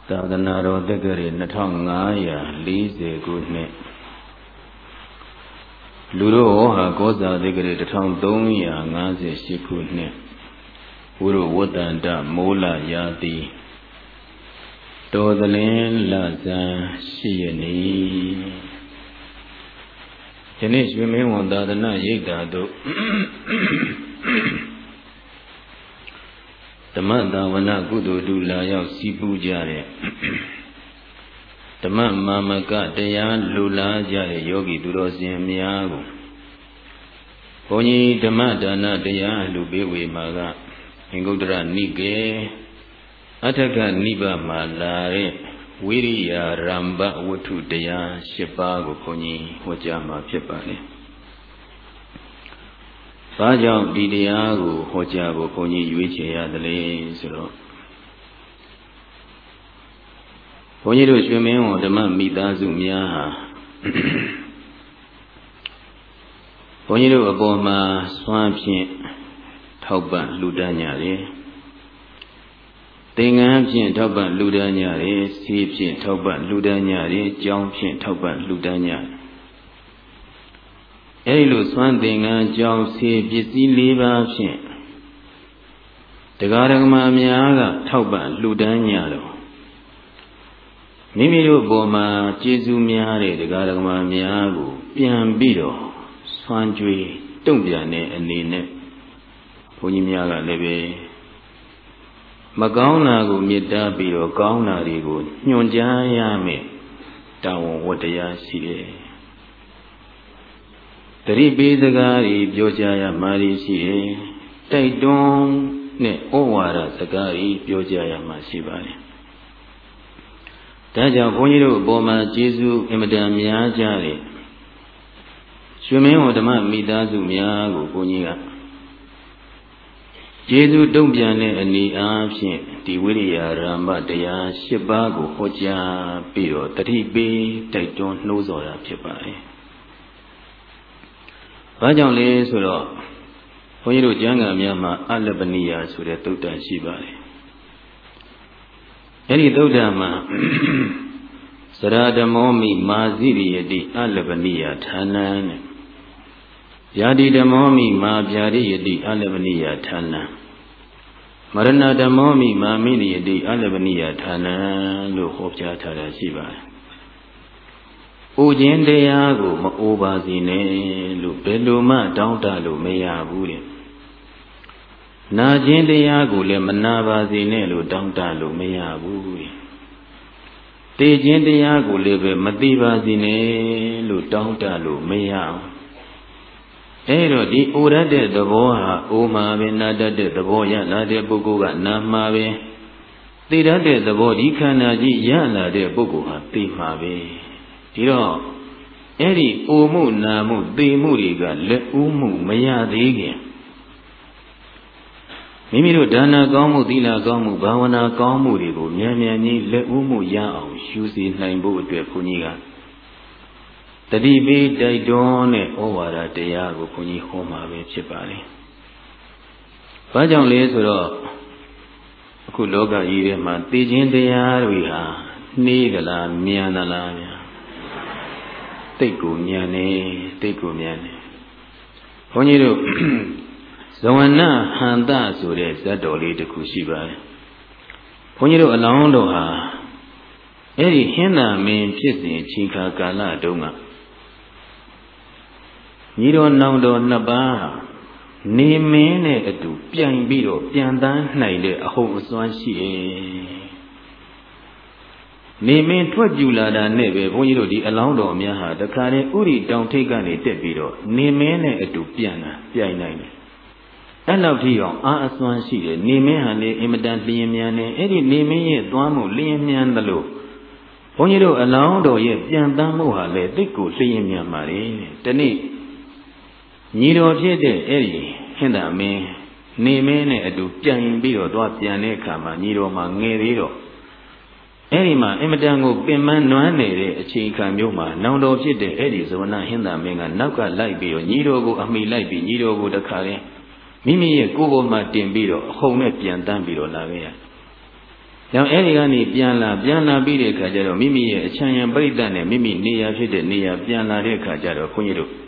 သာသနာတော်တက္ကရာ2540ခုနှစ်လူတို့ဟောဟာကောဇာတက္ကရာ1358ခုနှစ်ဝုရဝတ္တန္တမိုးလရာတိတော်သလင်းလဇန်ရှိရနေဒီနေ့ရွှေမင်းဝန်သာသနာရိပ်သာတို့ဓမ္မသာဝနာကုသိုလ်တူလာရောက်စီးပူးကြတဲ့ဓမ္မမာမကတရားလူလာကြတဲ့ယောဂီသူတော်စင်များကိုဘုန်းကြီးဓမ္မဒါနတရားလူပေးဝေမှာကအင်္ဂုတ္တရနိကေအထကနိဗ္ဗာန်မှာလာတဲ့ဝိရိယရမ္ဘဝတ္ထုတရား၈ပါးကိုဘုန်းကြီးဟောကြားမှာဖြစ်ပါလေ။ဘာကြောင့်ဒီတရားကိုဟောကြားဖို့ဘုန်းကြီးရွေးချယ်ရသလဲဆိုတော့ဘုန်းကြီးတို့ရွှေမင်းဝန်ဓမ္မမိသားစုများဟာဘုန်းကြီးတို့အပေါ်မှာစွမ်းဖြင့်ထောက်ပံ့လှူဒါန်းကြတယ်။သင်္ကန်းဖြင့်ထောက်ပံ့လှူဒါန်းကြတယ်။ဆေးဖြင့်ထောက်ပံ့လှူဒါန်းကြတယ်။ကြောင်းဖြင့်ထောက်ပံ့လှူဒါန်းကြတယ်။အဲဒီလိုစွမ်းသင်္ကန်းကြောင်းဆေးပစ္စည်း၄ပါးဖြင့်တရားဓမ္မများကထောက်ပံ့လှူဒါန်းကြတော့မိမိတို့ပေါ်မှာကျေးဇူးများတဲ့တရားဓမ္မများကိုပြန်ပြီးတော့စွမ်းကြွေးတုံ့ပြန်တဲ့အနေနဲ့ဘုန်းကြီးများကလည်းပဲမကောင်းတာကိုမေတ္တာပြီးတော့ကောင်းတာတွေကိုညွှန်ကြားရမယ်တာဝန်ဝတ္တရားရှိတယ်။တတိပိစကားတွေပြောကြရမှာရှိတယ်။တိုက်တွန်းနဲ့ဩဝါဒစကားတွေပြောကြရမှာရှိပါတယ်။ဒါကြောင့်ဘုန်းကြီးတို့အပေါ်မှာကျေးဇူးအင်မတန်များကြတယ်။ရွှေမင်းဝန်ဓမ္မမိသားစုများကိုဘုန်းကြီးကကျေးဇူးတုံ့ပြန်တဲ့အနေအားဖြင့်ဒီဝိရိယရမ္မတရား၈ပါးကိုဟောကြားပြီးတော့တတိပိတိုက်တွန်းနှိုးဆော်တာဖြစ်ပါတယ်။ဘာကြောင့်လဲဆိုတော့ဘုန်းကြီးတို့ကျမ်းဂန်များမှာအလပနိယဆိုတဲ့သုတ္တန်ရှိပါတယ်။အဲဒီသုတ္တန်မှာစရဓမောမိမာဇိရိယတိအလပနိယဌာနံတဲ့ဗျာတိဓမ္မောမိမာဗျာရိယတိအလပနိယဌာနံမရဏဓမ္မောမိမာမိနိယတိအလပနိယဌာနံလို့ဟောကြားထားတာရှိပါတယ်။အိုခြင်းတရားကိုမအိုပါစေနဲ့လို့ဘယ်လိုမှတောင်းတလို့မရဘူးတဲ့။နာခြင်းတရားကိုလည်းမနာပါစေနဲ့လို့တောင်းတလို့မရဘူးတဲ့။သိခြင်းတရားကိုလည်းပဲမသိပါစေနဲ့လို့တောင်းတလို့မရဘူး။အဲတော့ဒီအိုရတဲ့သဘောဟာအိုမှာပဲနာတတ်တဲ့သဘောရလာတဲ့ပုဂ္ဂိုလ်ကနာမှာပဲသိတတ်တဲ့သဘောဒီခန္ဓာကြီးရလာတဲ့ပုဂ္ဂိုလ်ဟာသိမှာပဲဒီတော့အဲ့ဒီအိုမှုနာမှုသိမှုတွေကလက်ဦးမှုမရသေးခင်မိမိတို့ဒါနကောင်းမှုသီလကောင်းမှုဘာဝနာကောင်းမှုတွေကိုမြန်မြန်ကြီးလက်ဦးမှုရအောင်ရှုစီနိုင်ဖို့အတွက်ဘုန်းကြီးကတတိပိတိုက်တွန်းတဲ့ဩဝါဒတရားကိုဘုန်းကြီးဟောမှာပဲဖြစ်ပါလေ။ဘာကြောင့်လဲဆိုတော့အခုလောကကြီးထဲမှာသိခြင်းတရားတွေဟာနှေးကြလားမြန်သလားဗျာ။သိကိုမြန်နေသိကိုမြန်နေ။ဘုန်းကြီးတို့ဇဝနဟန္တဆိုတဲ့ဇတ်တော်လေးတစ်ခုရှိပါတယ်။ဘုန်းကြီးတို့အလောင်းတော်ဟာအဲ့ဒီဟင်းသာမင်းဖြစ်စဉ်ချိန်ခါကာလတုန်းကညီတော်နောင်တော်နှစ်ပါးနေမင်းနဲ့အတူပြိုင်ပြီးတော့ပြန်တန်းနိုင်တဲ့အဟုတ်အစွမ်းရှိနေမင်းထွက်ပြူလာတာနဲ့ပဲဘုန်းကြီးတို့ဒီအလောင်းတော်များဟာတခါတည်းဥရိတောင်ထိပ်ကနေတက်ပြီးတော့နေမင်းနဲ့အတူပြန်တာပြိုင်နိုင်တယ်အဲ့လောက်ထိအောင်အားအစွမ်းရှိတယ်နေမင်းဟာလေအင်မတန်လျင်မြန်နေအဲ့ဒီနေမင်းရဲ့သွားမှုလျင်မြန်သလိုဘုန်းကြီးတို့အလောင်းတော်ရဲ့ပြန်တန်းမှုဟာလေသိကိုလျင်မြန်ပါလေတနေ့ညီတော်ဖြစ်တဲ့အဲ့ဒီဟင်္သာမင်းနေမင်းနဲ့အတူပြန်ပြီးတော့သွားပြန်တဲ့အခါမှာညီတော်မှာငယ်သေးတော့အဲ့ဒီမှာအင်မတန်ကိုပင်ပန်းနွမ်းနေတဲ့အချိန်ခါမျိုးမှာနောင်တော်ဖြစ်တဲ့အဲ့ဒီဇဝနဟင်္သာမင်းကနောက်ကလိုက်ပြီးတော့ညီတော်ကိုအမိလိုက်ပြီးညီတော်ကိုတခါတည်းမိမိရဲ့ကိုယ်ပေါ်မှာတင်ပြီးတော့အဟုန်နဲ့ပြန်တန်းပြီးတော့လာခဲ့ရကြောင့်အဲ့ဒီကနေပြန်လာပြီးတဲ့အခါကျတော့မိမိရဲ့အချမ်းရံပရိသတ်နဲ့မိမိနေရာဖြစ်တဲ့နေရာပြန်လာတဲ့အခါကျတော့ခွန်ကြီးတို့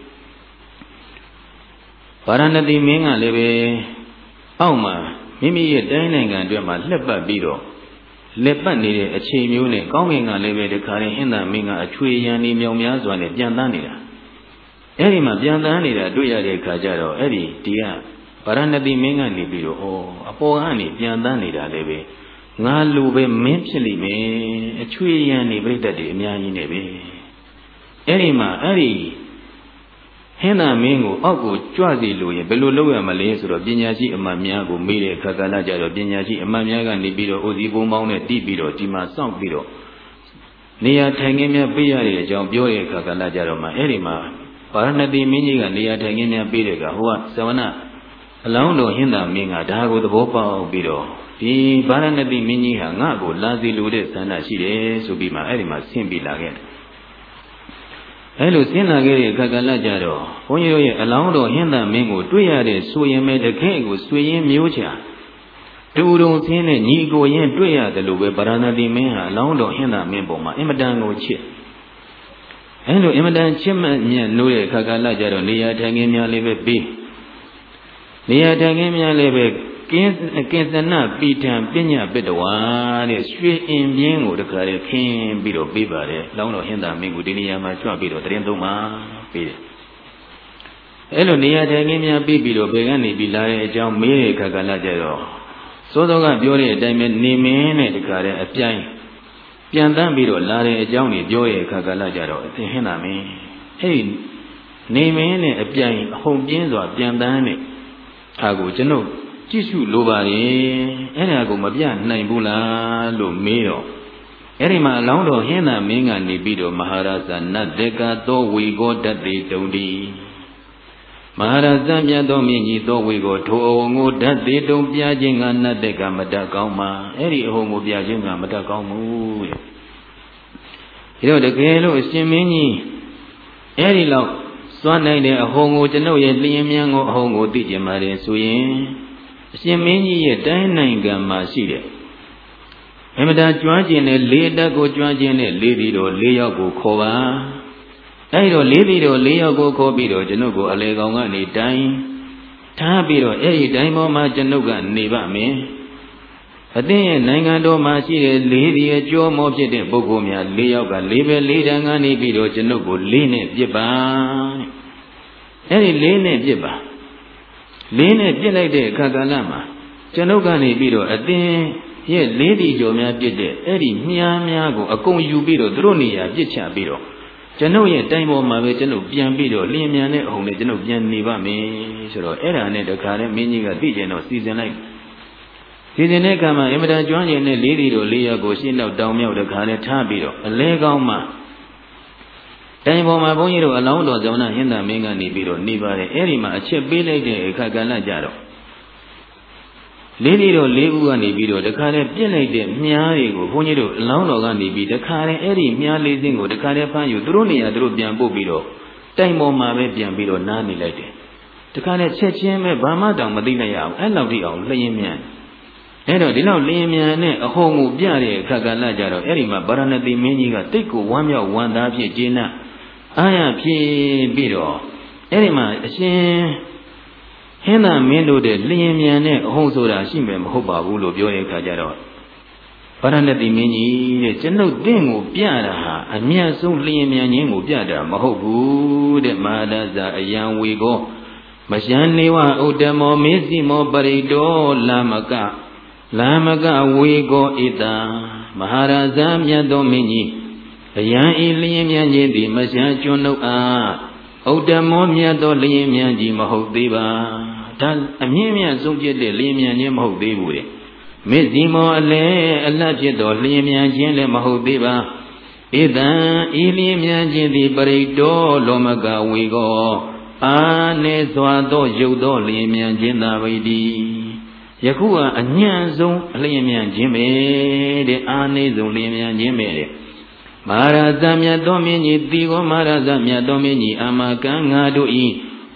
ဗာရာဏသီမင်းကလည်းပဲအောက်မှာမိမိရဲ့တိုင်းနိုင်ငံအတွက်မှာလှက်ပတ်ပြီးတော့လက်ပတ်နေတဲ့အချိန်မျိုးနဲ့ကောင်းကင်ကလည်းပဲတခါရင်ဟင်းသာမင်းကအချွေရံနေမြောင်များစွာနဲ့ပြန်တန်းနေတာအဲ့ဒီမှာပြန်တန်းနေတာတွေ့ရတဲ့အခါကျတော့အဲ့ဒီဒီကဗာရာဏသီမင်းကနေပြီးတော့အပေါ်ကနေပြန်တန်းနေတာလည်းပဲငါလူပဲမင်းဖြစ်လိမ့်မယ်အချွေရံနေပြိတ္တတွေအများကြီးနေပဲအဲ့ဒီမှာအဲ့ဒီဟင်းသာမင်းကိုအောက်ကိုကြွစီလို့ရင်ဘယ်လိုလုပ်ရမလဲဆိုတော့ပညာရှိအမှတ်များကိုမေးတဲ့အခါကလည်းကြတော့ပညာရှိအမှတ်များကနေပြီးတော့အိုစီကုန်းပေါင်းနဲ့တီးပြီးတော့ဒီမှာစောင့်ပြီးတော့နေရာထိုင်ခင်းများပေးရတဲ့အကြောင်းပြောတဲ့အခါကလည်းကြတော့မှအဲ့ဒီမှာဗာရာဏသီမင်းကြီးကနေရာထိုင်ခင်းများပေးတဲ့ကဟိုကသဝနအလောင်းတော်ဟင်းသာမင်းကဒါကိုသဘောပေါက်ပြီးတော့ဒီဗာရာဏသီမင်းကြီးဟာငါ့ကိုလာစီလိုတဲ့ဆန္ဒရှိတယ်ဆိုပြီးမှအဲ့ဒီမှာဆင်းပြီးလာခဲ့တယ်အဲ့လိုဆင်းလာခဲ့တဲ့အခါကလည်းကြတော့ဘုန်းကြီးတို့ရဲ့အလောင်းတော်ဟင်းသာမင်းကိုတွေ့ရတဲ့ဆိုရင်ပဲတခဲကိုဆွေရင်မျိုးချာတူတုံဆင်းနဲ့ညီကိုရင်တွေ့ရတယ်လို့ပဲဗာရာဏသီမင်းဟာအလောင်းတော်ဟင်းသာမင်းပေါ်မှာအင်မတန်ကိုချစ်အဲ့လိုအင်မတန်ချစ်မှညံ့လို့တဲ့အခါကလည်းကြတော့နေရာထိုင်ခင်းများလေးပဲပြီးနေရာထိုင်ခင်းများလေးပဲကင်းသနပိဋံပညာပတ္တဝါတဲ့ရွှေအင်ပြင်းကိုတခါလေခင်းပြီးတော့ပေးပါတယ်လောင်းတော်ဟင်းသာမင်းကိုဒီနေရာမှာကြွပြီးတော့တရင်သုံးပါပေးတယ်အဲ့လိုနေရာထိုင်ခင်းများပြီးပြီးတော့ဘယ်ကနေပြီးလာတဲ့အကြောင်းမေးတဲ့အခါကလည်းကြတော့စိုးစောကပြောတဲ့အတိုင်းပဲနေမင်းနဲ့တခါလေအပြိုင်ပြန်တန်းပြီးတော့လာတဲ့အကြောင်းတွေပြောရဲ့အခါကလည်းကြတော့အသင်ဟင်းသာမင်းအဲ့ဒီနေမင်းနဲ့အပြိုင်အဟုန်ပြင်းစွာပြန်တန်းတဲ့အားကိုကျွန်ုပ်ကြည့်ရှုလိုပါလေအဲ့ဒါကိုမပြနိုင်ဘူးလားလို့မေးတော့အဲ့ဒီမှာအလောင်းတော်ဟင်းသာမင်းကနေပြီးတော့မဟာရာဇနတ်တေကသောဝေကောတတေတုံတိမဟာရာဇမြတ်သောမြင့်ကြီးသောဝေကောထိုအဟုန်ကိုဓာတ်သေးတုံပြခြင်းကနတ်တေကမတတ်ကောင်းမှာအဲ့ဒီအဟုန်ကိုပြခြင်းကမတတ်ကောင်းဘူးတဲ့ဒီတော့တကယ်လို့အရှင်မင်းကြီးအဲ့ဒီလောက်စွမ်းနိုင်တဲ့အဟုန်ကိုကျွန်ုပ်ရဲ့လျင်မြန်ကိုအဟုန်ကိုသိကြမှာတယ်ဆိုရင်အရှင်မင်းကြီးရဲ့တိုင်းနိုင်ငံမှာရှိတဲ့အမတန်ကျွမ်းကျင်တဲ့လေးတက်ကိုကျွမ်းကျင်တဲ့လေးပြီးတော့၄ယောက်ကိုခေါ်ပါအဲဒီတော့လေးပြီးတော့၄ယောက်ကိုခေါ်ပြီးတော့ကျွန်ုပ်ကိုအလေကောင်ကနေတိုင်းထားပြီးတော့အဲ့ဒီတိုင်းပေါ်မှာကျွန်ုပ်ကနေပါမယ်အသင်းရဲ့နိုင်ငံတော်မှာရှိတဲ့လေးဒီအကျော်မောဖြစ်တဲ့ပုဂ္ဂိုလ်များ၄ယောက်ကလေးပဲ၄တန်းကနေပြီးတော့ကျွန်ုပ်ကိုလေးနဲ့ပြစ်ပါတဲ့အဲ့ဒီလေးနဲ့ပြစ်ပါလေးနဲ့ပြစ်လိုက်တဲ့အခါကလည်းမှာကျွန်ုပ်ကနေပြီးတော့အသင်းရဲ့လေးဒီကျော်များပြစ်တဲ့အဲ့ဒီမြားများကိုအကုန်ယူပြီးတော့သူတို့နေရာပြစ်ချပြီးတော့ကျွန်ုပ်ရဲ့တိုင်ပေါ်မှာပဲကျွန်ုပ်ပြန်ပြီးတော့လျင်မြန်တဲ့အဟုန်နဲ့ကျွန်ုပ်ပြန်နေပါမယ်ဆိုတော့အဲ့ဒါနဲ့တခါနဲ့မင်းကြီးကသိကျင်တော့စီစဉ်လိုက်စီစဉ်တဲ့အခါမှာအင်မတန်ကျွမ်းကျင်တဲ့လေးဒီတို့၄ယောက်ကိုရှင်းတော့တောင်မြောက်တခါနဲ့ထားပြီးတော့အလဲကောင်းမှတိုင်ပေါ်မှာဘုန်းကြီးတို့အလောင်းတော်ကြောင့်ဟင်းသာမင်းကနေပြီးတော့နေပါတယ်အဲ့ဒီမှာအချက်ပေးလိုက်တဲ့အခါကလည်းကြတော့လေးဒီတို့၄ဦးကနေပြီးတော့တခါနဲ့ပြစ်လိုက်တဲ့မြားတွေကိုဘုန်းကြီးတို့အလောင်းတော်ကနေပြီးတခါနဲ့အဲ့ဒီမြားလေးစင်းကိုတခါနဲ့ဖမ်းယူသူတို့နေရာသူတို့ပြန်ပို့ပြီးတော့တိုင်ပေါ်မှာပဲပြန်ပြီးတော့နားနေလိုက်တယ်တခါနဲ့ချက်ချင်းပဲဘာမှတောင်မသိနိုင်ရအောင်အဲ့လောက်ထိအောင်လျင်မြန်အဲ့တော့ဒီလောက်လျင်မြန်နဲ့အဟုန်ကိုပြတဲ့အခါကလည်းကြတော့အဲ့ဒီမှာဗာရာဏသီမင်းကြီးကတိတ်ကိုဝမ်းမြောက်ဝမ်းသာဖြစ်ကျေနပ်အားရဖြစ်ပြီးတော့အဲ့ဒီမှာအရှင်ဟင်းသာမင်းတို့တဲ့လျင်မြန်တဲ့အဟုန်ဆိုတာရှိမယ်မဟုတ်ပါဘူးလို့ပြောတဲ့အခါကျတော့ဗာရာဏသီမင်းကြီးတဲ့ကျွန်ုပ်တင့်ကိုပြတာဟာအမြတ်ဆုံးလျင်မြန်ခြင်းကိုပြတာမဟုတ်ဘူးတဲ့မဟာဒဇာအယံဝေကောမယံနေဝဥဒ္ဓမောမေစီမောပရိတောလာမကဝေကောဣတာမဟာရာဇမြတ်သောမင်းကြီးအယံဤလျင်မြန်ခြင်းသည်မယံကျွန်းတို့အားဥဒ္ဓမောမြတ်သောလျင်မြန်ကြီးမဟုတ်သေးပါဒါအမြင့်မြတ်ဆုံးဖြစ်တဲ့လျင်မြန်ခြင်းမဟုတ်သေးဘူးတဲ့မေစီမောအလဲအလတ်ဖြစ်သောလျင်မြန်ခြင်းလည်းမဟုတ်သေးပါဣတံဤလျင်မြန်ခြင်းသည်ပရိတောလောမကဝေကောအာနေစွာသောရုပ်သောလျင်မြန်ခြင်းသာဝိတိယခုကအညံ့ဆုံးအလျင်မြန်ခြင်းပဲတဲ့အာနေဆုံးလျင်မြန်ခြင်းပဲတဲ့မဟာရာဇမြတ်သောမင်းကြီးတိကောမဟာရာဇမြတ်သောမင်းကြီးအာမကံငါတို့ဤ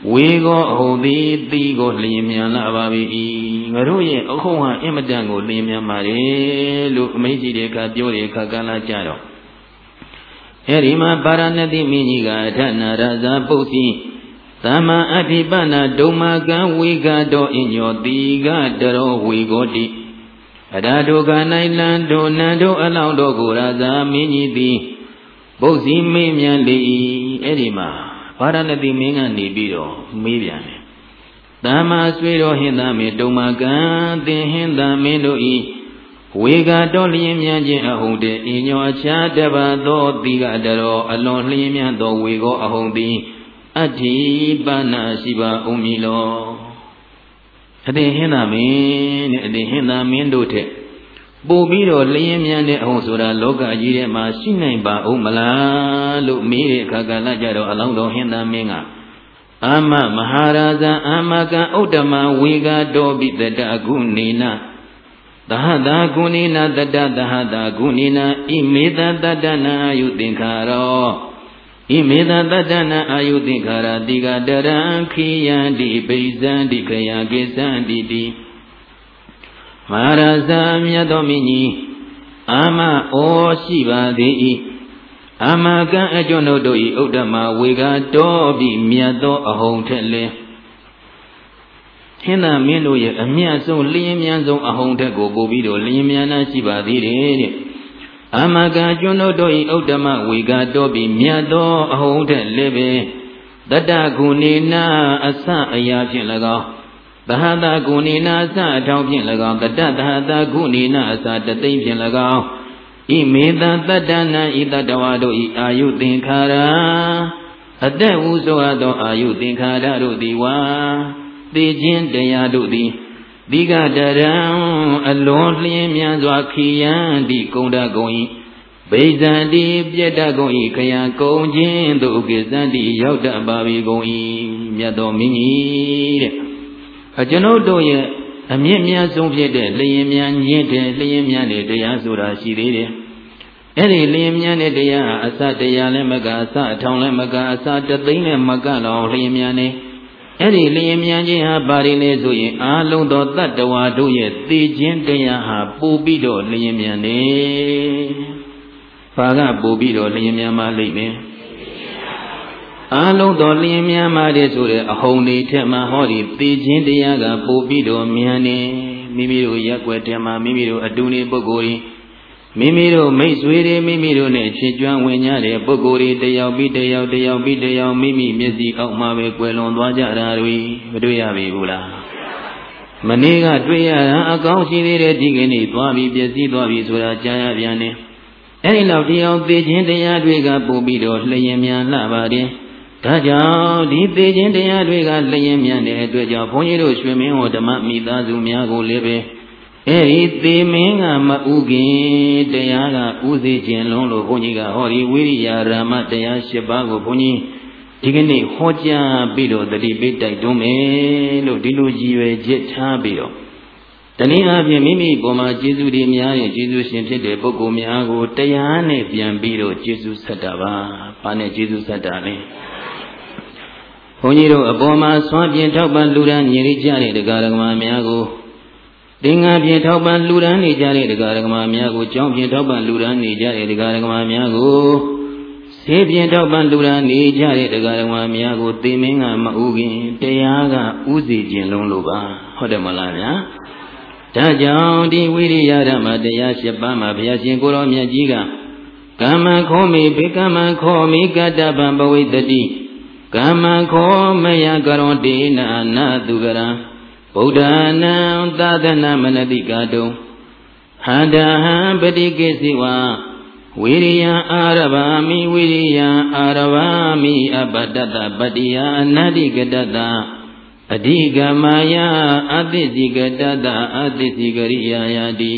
ဝေကောအဟုတ်သည်တိကိုလျင်မြန်လာပါပြီငါတို့ရဲ့အဟုတ်ဟာအင်မတန်ကိုလျင်မြန်ပါတယ်လို့အမိန့်ကြီးတဲ့အခါပြောတဲ့အခါကလာကြတော့အဲဒီမှာပါရဏတိမင်းကြီးကအထနာရဇာပုတ်စီသမ္မာအဋ္ဌိပနာဒုံမာကံဝေကတောအညောတိကတရောဝေကောတိအရာဒုက္ခ၌လန်တို့နန္တို့အလောင်းတို့ကိုရဇာမင်းကြီးသည်ပုတ်စီမေးမြန်းလေ၏အဲ့ဒီမှာပါရဏတိမင်းကနေပြီးတော့မေးပြန်တယ်သမ္မာဆွေတော်ဟင်သားမင်းဒုံမာကံသင်ဟင်သားမင်းတို့ဤဝေကတော်လျင်မြန်ခြင်းအဟုန်တဲ့အညောအခြားတပါသောတိကတရောအလွန်လျင်မြန်သောဝေကောအဟုန်သည်အဋ္ဌိပနာရှိပါဦးမည်လောအသင်ဟင်သာမင်းတဲ့အသင်ဟင်သာမင်းတို့ထက်ပို့ပြီးတော့လျင်မြန်တဲ့အဟုန်ဆိုတာလောကကြီးထဲမှာရှိနိုင်ပါဦးမလားလို့မေးတဲ့အခါကလည်းကြတော့အလောင်းတော်ဟင်သာမင်းကအာမမဟာရာဇာအာမကံဥဒ္ဓမဝေကတော်ပိတတကုနေနသဟတာကုနေနတတသဟတာကုနေနဣမေတတတနာအာယုသင်္ခါရောဣမေတတတနာအာယုသင်္ခါရတိကတရံခိယံတိပိဇံတိခယံကိသံတိတိမဟာရာဇာမြတ်တော်မင်းကြီးအာမဩရှိပါသည်၏အာမကံအကျွန်ုပ်တို့၏ဥဒ္ဓမဝေကတော်ပြီးမြတ်သောအဟုန်ထက်လင်းဟင်သာမင်းတို့ရဲ့အမြတ်ဆုံးလျင်မြန်ဆုံးအဟုန်ထက်ကိုပို့ပြီးတော့လျင်မြန်နာရှိပါသေးတယ်တဲ့အာမကံကျွန်ုပ်တို့၏ဥဒ္ဓမဝေကတော်ပြီးမြတ်သောအဟုန်ထက်လည်းပဲတတကုဏေနာအစအရာဖြင့်၎င်းသဟတာကုဏေနာအစအထောင်ဖြင့်၎င်းတတသဟတာကုဏေနာအစတသိမ့်ဖြင့်၎င်းဣမေတတတ္တနာဣတတဝါတို့ဤအာယုသင်္ခါရအသက်ဟုဆိုအပ်သောအာယုသင်္ခါရတို့သည်ဝါသေခြင်းတရားတို့သည်ဒီကတရံအလွန်လျင်မြန်စွာခိယံတိကုံတကုံဤဗိဇံတိပြတ်တကုံဤခယံကုံခြင်းတို့ကိစ္စံတိရောက်တတ်ပါပြီကုံဤမြတ်တော်မင်းကြီးတဲ့အကျွန်ုပ်တို့ရဲ့အမြင့်မြတ်ဆုံးဖြစ်တဲ့လျင်မြန်ညင်းတဲ့လျင်မြန်တဲ့တရားဆိုတာရှိသေးတယ်။အဲ့ဒီလျင်မြန်တဲ့တရားအစတရားလည်းမကအစအထောင်လည်းမကအစတသိန်းလည်းမကလောက်လျင်မြန်နေအဲ့ဒီလျင်မြန်ခြင်းဟာဘာတွေလဲဆိုရင်အာလုံးသောတတ္တဝါတို့ရဲ့သိခြင်းတရားဟာပို့ပြီးတော့လျင်မြန်နေ။ဘာကပို့ပြီးတော့လျင်မြန်မှလိမ့်မယ်။အာလုံးတော်လျင်မြန်မှတဲ့ဆိုတဲ့အဟုန်တွေထက်မှဟောဒီသိခြင်းတရားကပို့ပြီးတော့မြန်နေမိမိတို့ရက်ွက်တယ်မှာမိမိတို့အတူနေပုဂ္ဂိုလ်တွေမိမိတို့မိတ်ဆွေတွေမိမိတို့နဲ့ချစ်ကြွဝင်ကြတဲ့ပုဂ္ဂိုလ်တွေတယောက်ပြီးတယောက်တယောက်ပြီးတယောက်မိမိမျက်စိအောက်မှာပဲကွယ်လွန်သွားကြတာတွေမတွေ့ရပြီဘူးလားမနေ့ကတွေ့ရတာအကောင်းရှိသေးတယ်ဒီကနေ့သွားပြီးပျက်စီးသွားပြီဆိုတာကြားရပြန်တယ်အဲဒီလောက်တရားသိခြင်းတရားတွေကပို့ပြီးတော့လျင်မြန်လာပါတယ်ဒါကြောင့်ဒီသိခြင်းတရားတွေကလျင်မြန်တဲ့အတွက်ကြောင့်ဘုန်းကြီးတို့ရွှေမင်းဟောဓမ္မမိသားစုများကိုလည်းပဲအဲဒီသေမင်းကမဥခင်တရားကဥသိခြင်းလုံးလို့ဘုန်းကြီးကဟောဒီဝိရိယရာမတရား၈ပါးကိုဘုန်းကြီးဒီကနေ့ဟောကြားပြီးတော့တတိပိတိုက်တွန်းမယ်လို့ဒီလိုကြည်ရွယ်ချက်ထားပြီးတော့တနည်းအားဖြင့်မိမိပေါ်မှာကျေးဇူးတွေများရင်ကျေးဇူးရှင်ဖြစ်တဲ့ပုဂ္ဂိုလ်များကိုတရားနဲ့ပြန်ပြီးတော့ကျေးဇူးဆက်တာပါ။ဘာနဲ့ကျေးဇူးဆက်တာလဲ။ဘုန်းကြီးတို့အပေါ်မှာဆွမ်းပြင်ထောက်ပံ့လူရန်ညီရိကြတဲ့တရားဓမ္မများကိုတင်ငါပြင်ထောက်ပံ့လူရန်နေကြတဲ့တရားဓမ္မများကိုကြောင်းပြင်ထောက်ပံ့လူရန်နေကြတဲ့တရားဓမ္မများကိုဆေးပြင်ထောက်ပံ့လူရန်နေကြတဲ့တရားဓမ္မများကိုသေမင်းကမဥခင်တရားကဥသိခြင်းလုံးလို့ပါဟုတ်တယ်မလားဗျာဒါကြောင့်ဒီဝိရိယဓမ္မတရား၈ပါးမှာဘုရားရှင်ကိုရောမြတ်ကြီးကကမ္မခောမိဘေကမ္မခောမိကတ္တပံပဝိတ္တိကမ္မခောမယကရောတေနာနာသူကရံဗုဒ္ဓနာသာသနာမနတိကာတုံဟန္တာဟံပတိကိစီဝါဝိရိယအာရဗာမိဝိရိယအာရဗာမိအပတ္တတပတ္တိယအနတ္တိကတတအဓိကမယအသစ္စိကတတအသစ္စိကရိယာယတိ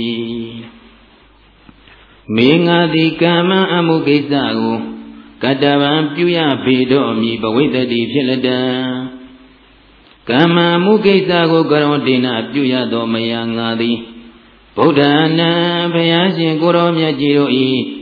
မေငါတိကမ္မအမှုကိစ္စကိုကတ္တဗံပြုရပေတော်မူပဝိတ္တိဖြစ်လက်တံကမ္မမှုကိစ္စကိုကရောဒေနပြုရသောမယငါသည်ဗုဒ္ဓနာဘုရားရှင်ကိုရောမြတ်ကြီးတို့၏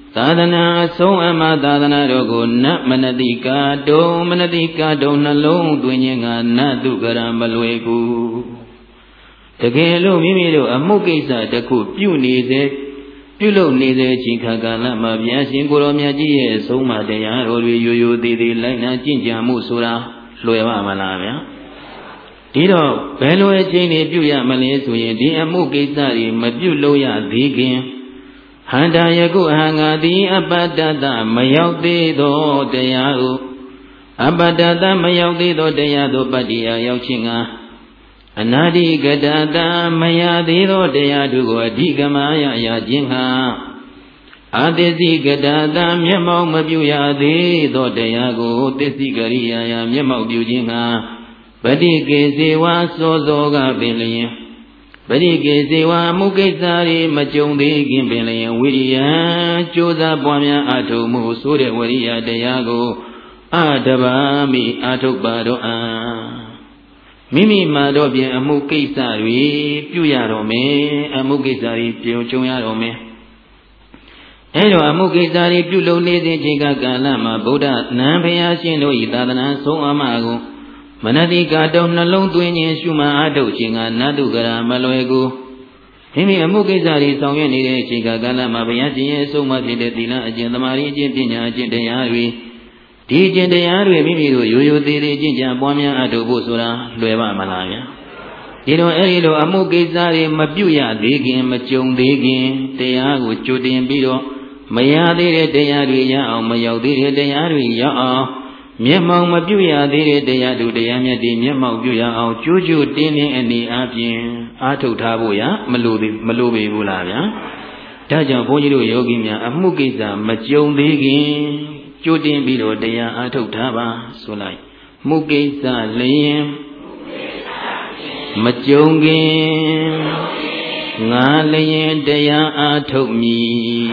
သာသနာအဆုံးအမသာသနာတော်ကိုနတ်မနတိကာတုံနှလုံးသွင်းခြင်းကနတ်သူကရမလွယ်ကူတကယ်လို့မိမိတို့အမှုကိစ္စတစ်ခုပြုလုပ်နေတဲ့အချိန်ကာလမှာဘုရားရှင်ကိုရောမြတ်ကြီးရဲ့အဆုံးအမတရားတော်တွေရိုးရိုးသေးသေးလိုက်နာကျင့်ကြံမှုဆိုတာလွယ်ပါမလားဗျာဒီတော့ဘယ်လိုအချိန်တွေပြုရမလဲဆိုရင်ဒီအမှုကိစ္စတွေမပြုလို့ရသေးခင်ဟန္တာယကုအဟံငါသည်အပ္ပတ္တမရောက်သေးသောတရားဟုအပ္ပတ္တမရောက်သေးသောတရားသို့ပတ္တိယရောက်ခြင်းကအနာတိကတတမရသေးသောတရားတို့ကိုအဓိကမရခြင်းဟာအသစ္စည်းကတတမျက်မှောက်မပြုရသေးသောတရားကိုသစ္စည်းကရိယာယမျက်မှောက်ပြုခြင်းဟာပฏิကေစေဝါစောစောကပင်လျင်ပฏิကေစေဝါမုကိစ္စရိမကြုံသေးခင်ပင်လျင်ဝိရိယကြိုးစားပွားများအထုမှုဆိုတဲ့ဝိရိယတရားကိုအတဘာမိအထုပါတော့မိမိမှာတော့ပြင်အမှုကိစ္စတွေပြုရတော့မယ်အမှုကိစ္စတွေကြုံရတော့မယ်အဲတော့အမှုကိစ္စတွေပြုလုပ်နေစဉ်ချိန်ကာလမှာဗုဒ္ဓနံဘုရားရှင်တို့၏သာသနာဆုံးအမကိုမနတိကာတုံနှလုံးသွင်းခြင်းရှုမှန်အားထုတ်ခြင်းကနတ်တုကရမလွယ်ကူမိမိအမှုကိစ္စတွေဆောင်ရွက်နေတဲ့အချိန်ကာလမှာဘုရားရှင်ရဲ့အဆုံးအမဖြစ်တဲ့သီလအကျင့်သမာဓိအကျင့်ပညာအကျင့်တရားတွေဒီအကျင့်တရားတွေမိမိတို့ရိုးရိုးသေးသေးကျင့်ကြံပွားများအထုတ်ဖို့ဆိုတာလွယ်ပါမလားဗျာဒီတော့အဲဒီလိုအမှုကိစ္စတွေမပြုတ်ရသေးခင်မကြုံသေးခင်တရားကိုကြိုတင်ပြီးတော့မရသေးတဲ့တရားတွေရအောင်မရောက်သေးတဲ့တရားတွေရအောင်မျက်မှောက်မပြုတ်ရသေးတဲ့တရားတို့တရားမြတ်တွေမျက်မှောက်ပြုတ်ရအောင်ကြိုးကြိုတင်းတင်းအနေအချင်းအားထုတ်ထားဖို့ရမလိုပေဘူးလားဗျာဒါကြောင့်ဘုန်းကြီးတို့ယောဂီများအမှုကိစ္စမကြုံသေးခင်ကြိုတင်ပြီးတော့တရားအားထုတ်ထားပါဆိုလိုက်မှုကိစ္စလျင်မကြုံခင်ငါလျင်တရားအားထုတ်မည်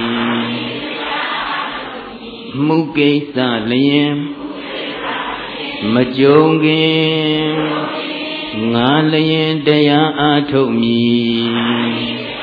မှုကိစ္စလျင်မကြုံခင်ငါလျင်တရားအားထုတ်မည်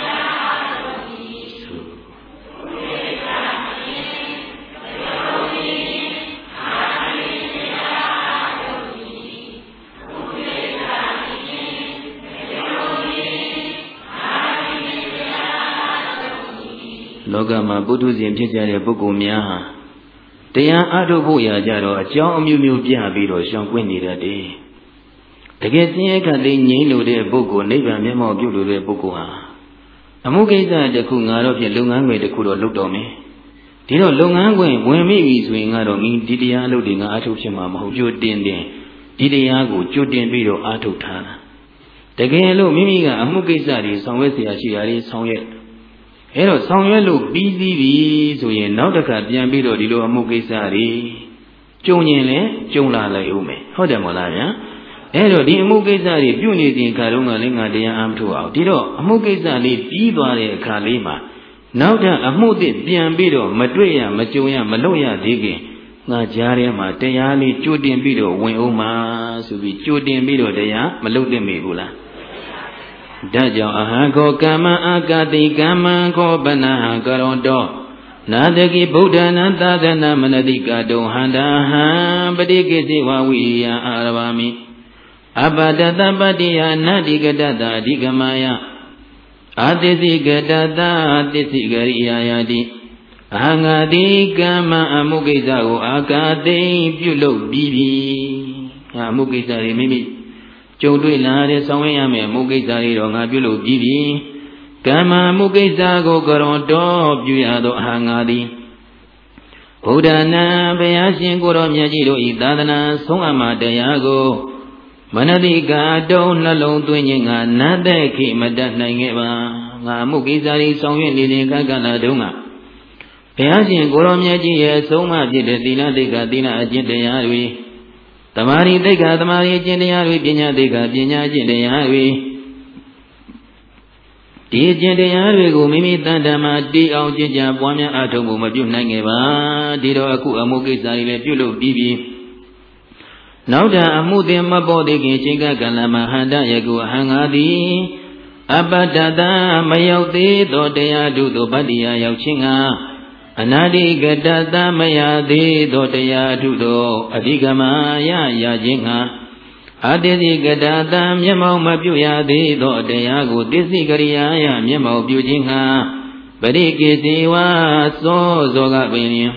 လောကမှာပုထုဇဉ်ဖြစ်ကြတဲ့ပုဂ္ဂိုလ်များဟာတရားအားထုတ်ဖို့ရကြတော့အကြောင်းအမျိုးမျိုးပြပြီးတော့ရှောင်ကွင်းနေတတ်တယ်။တကယ်ဆင်းရဲခတ်သိငြိမ်းလို့တဲ့ပုဂ္ဂိုလ်နိဗ္ဗာန်မျက်မှောက်ပြုလို့တဲ့ပုဂ္ဂိုလ်ဟာအမှုကိစ္စတစ်ခုငါတော့ဖြင့်လုပ်ငန်းခွင်တစ်ခုတော့လုပ်တော်မယ်။ဒီတော့လုပ်ငန်းခွင်ဝင်မိပြီဆိုရင်ကတော့ဒီတရားလုပ်တွေငါအားထုတ်ဖြစ်မှာမဟုတ်ကြိုတင်ဒီတရားကိုကြိုတင်ပြီးတော့အားထုတ်ထားတာ။တကယ်လို့မိမိကအမှုကိစ္စတွေဆောင်ရွက်เสียရှိတာတွေဆောင်ရွက်အဲတော့ဆောင်ရွက်လို့ပြီးစီးပြီဆိုရင်နောက်တစ်ခါပြန်ပြီးတော့ဒီလိုအမှုကိစ္စတွေကြုံရင်လည်းကြုံလာလိုက်ဦးမယ်ဟုတ်တယ်မဟုတ်လားဗျာအဲတော့ဒီအမှုကိစ္စတွေပြုနေစဉ်ခါတုန်းကလည်းငါတရားအားမထုတ်အောင်ဒီတော့အမှုကိစ္စလေးပြီးသွားတဲ့အခါလေးမှာနောက်ထပ်အမှုသစ်ပြန်ပြီးတော့မတွေ့ရမကြုံရမလုပ်ရသေးခင်ငါကြားထဲမှာတရားလေးကြိုတင်ပြီးတော့ဝင်အောင်မှာဆိုပြီးကြိုတင်ပြီးတော့တရားမလုပ်သင့်မိဘူးလားဒါကြောင့်အဟံခောကမ္မအာကတိကမ္မံခောပနဟံကရောတောနာတကိဗုဒ္ဓနာသာသနာမနတိကတုံဟန္တာဟံပတိကိစေဝဝိယအာရဝမိအပတတပတ္တိယနာတိကတတအဓိကမယအာသစ္စည်းကတတသစ္စည်းကရိယာယတိအဟံငါတိကမ္မအမှုကိစ္စကိုအာကသိပြုလုပ်ပြီးပြီအမှုကိစ္စတွေမိမိကြုံတွေ့လာတဲ့ဆောင်ရွက်ရမယ်မှုကိစ္စတွေတော့ငါပြုလုပ်ပြီးပြီကမ္မမှုကိစ္စကိုကရောတော်ပြုရသောအဟံငါသည်ဘုဒ္ဓနာဘုရားရှင်ကိုရောမြတ်ကြီးတို့ဤသာသနာဆုံးအမတရားကိုမနတိကာတုံနှလုံးသွင်းခြင်းကနတ်တဲ့ခိမတတ်နိုင်ခဲ့ပါငါမှုကိစ္စတွေဆောင်ရွက်နေတဲ့ကလာတုန်းကဘုရားရှင်ကိုရောမြတ်ကြီးရဲ့ဆုံးမဖြစ်တဲ့သီလသိက္ခာသီလအကျင့်တရားတွေသမာဓိသိက္ခာသမာဓိအကျင့်တရားတွေပညာသိက္ခာပညာအကျင့်တရားတွေဒီအကျင့်တရားတွေကိုမိမိတန်တမှာတည်အောင်ကျင့်ကြံပွားများအားထုတ်ဖို့မပြုနိုင်ခဲ့ပါဒီတော့အခုအမှုကိစ္စတွေလည်းပြုလုပ်ပြီးပြီနောက်ထပ်အမှုသင်မပေါ်သေးခင်ချိန်ကလမဟန္တယကုအဟံငါသည်အပတ္တတမရောက်သေးသောတရားတို့သို့ဗတ္တိယရောက်ခြင်းက Anadika Tamayadi Dotaya Tudo Adigamaya Yajinga Adidika Tam Yamo Mapuyadi Dotayago Disigariya Yamo Pujinga Badikisiwa So Zogabini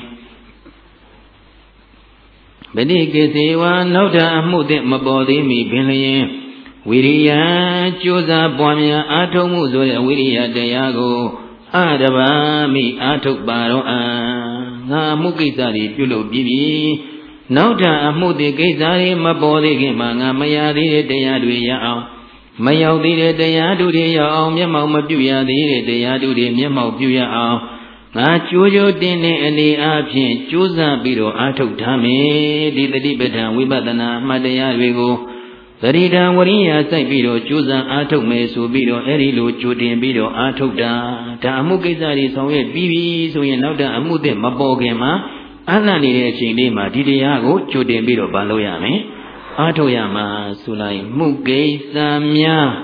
Badikisiwa Nota Mudim Mabodi Mi Billion Wiriya Chuza Pwamya Atomu Zoya Wiriya Dayago Adabami Atok Baro Nga Mukisari Pulo Bibi Nauta Amudi Kisari Mabodi Gimanga Mayadi Dayadu Yao Mayadi Dayadu Yao Yamau Mapuya Dayadu Yamau Puya Nga Chujo Dine Eli Abshin Chuza Biro Atok Tame Didi Beta Wibadana Madaya Rigo Sarida Wariya Saipiro Chuza Atok Mesu Biro Erilo Chutin Biro Atok Da Amukizari Soye Bibi Soye Nauda Amude Mabogema Anani Chilima Didiago Chutin Biro Baloyame Atoyama Sulai Muke Samya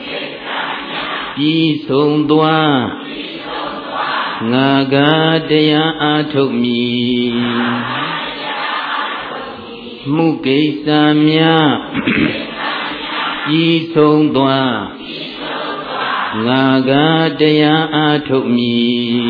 Isondwa Naga Dea Atok Mi Muke Samya Isondwa Naga Dea Atok Mi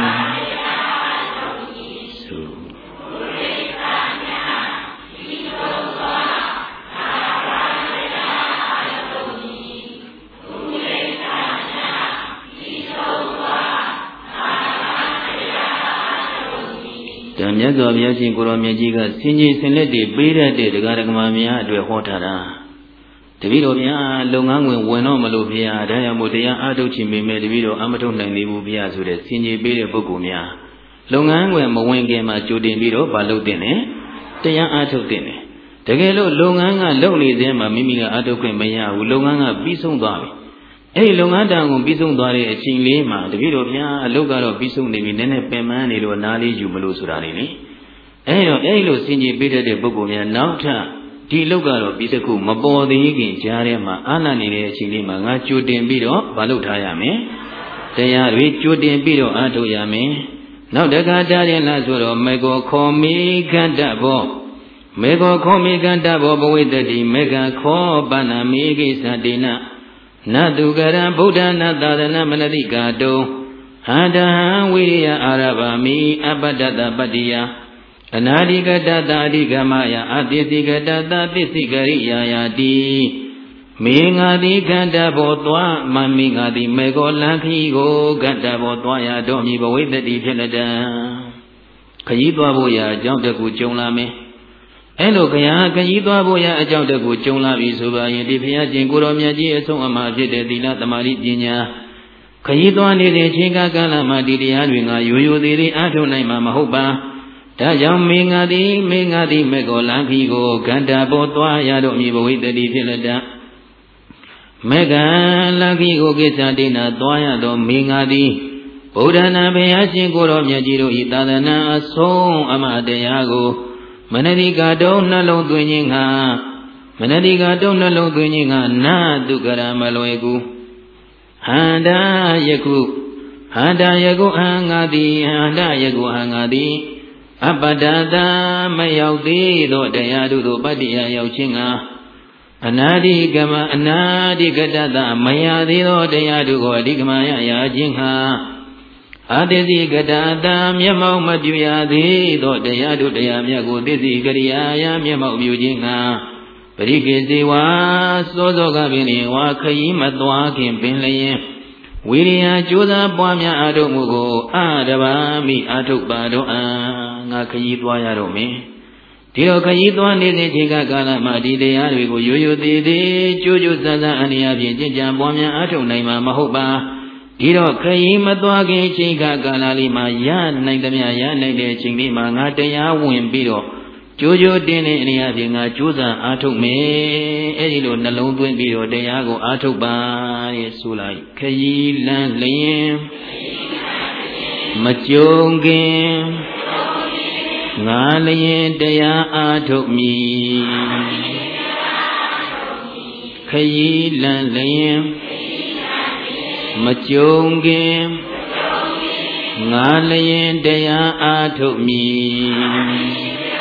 Damya Gavya Sinkuro Myajiga Sinji Sinleti Bidate Garamamia to Hotara. The video Longang Weno Malupia, Diamotea Adochimi made the video Amaton Nibubia to the Sinji Bide Bogumia. Longang when Mawengema Judin Video Balodine, Tea Atotine. The Gelo Longanga Lonely them a Mimia Atokemaya, Longanga Bison Davi. Hey Longanda on Bison Dari, a Chinglema, the video Loga Bison Nene Peman, Nali Jumalo Surani. Elo Sinji Bide de Bogumia, Nauta. Di Logaro Bisaku, Mabodi, Jarema, Anani, Chilima, Chudin Bido, Balutayame. They are rich Chudin Bido, Atoyame. Now the Gadarian Lazuro, Mego Komi Gandabo. Mego Komi Gandabo with the Mega Ko Banamigi Sadina. Nadugara Buddha Nadana Manadikado. Hada Wiria Arabami, Abadada Badia. Anadiga Dadiga Maya Adisiga Disigariya Yadi Mingadi Ganda Botwa Mamingadi Mego Lakigo Ganda Botwaya Domi with the Dijelada Kayitwa Boya Jondaku Jonlame Elo Kaya Kayitwa Boya Jondaku Jonlavi Suba Yedipia Jinguro Miaji so Amajid Dila Tamari Jinya Kayitwa Nide Chinga Kalama Didia Ringa Yuyu Diri Atonai Mahoba Tajam Mingadi Megolaki Ganda Botwa Yado Mibo the Dilada Mega Laki Gisadina Toyado Mingadi Bodana Beasin Goro Yajiro Itadana So Amadeago Manadiga Dona Lo Duinga Manadiga Dona Lo Duinga Na Dugara Maloegu Handa Yaku Angadi Abadada Mayaudi do Dayadu do Badia Yauchinga Anadi Gama Anadi Gadada Mayadi do Dayadu go Digmaya Yajinha Adezi Gadada Yamau Maduyadi do Dayadu Dayamiago Desi Garia Yamau Yujinga Perikiziwa Sozo Gabini Wakayima Kim Pinlay Wiria Juda Bwamya Adomugo Adabami Atokbado Nakayitwa Yarome Tiro Kayitwa Nisi Chiga Kalama Dide Arigo Yuyu Dide Juju Zaza Aniabi Jinja Bwamya Atonaima Mahoba Tiro Kayimatwagi Chiga Kalalima Yan Naidamia Yan Naide Chinglima Nataya Wimbiro Jojo Dene Niabi Najuza Atokme Edilo Nalondwin Biro Deyago Atokba Sulai Kayilan Layim Machongin Ngalayin Daya Atokmi Kayilan Layim Machongin ငါလျင်တရားအားထုတ်မည်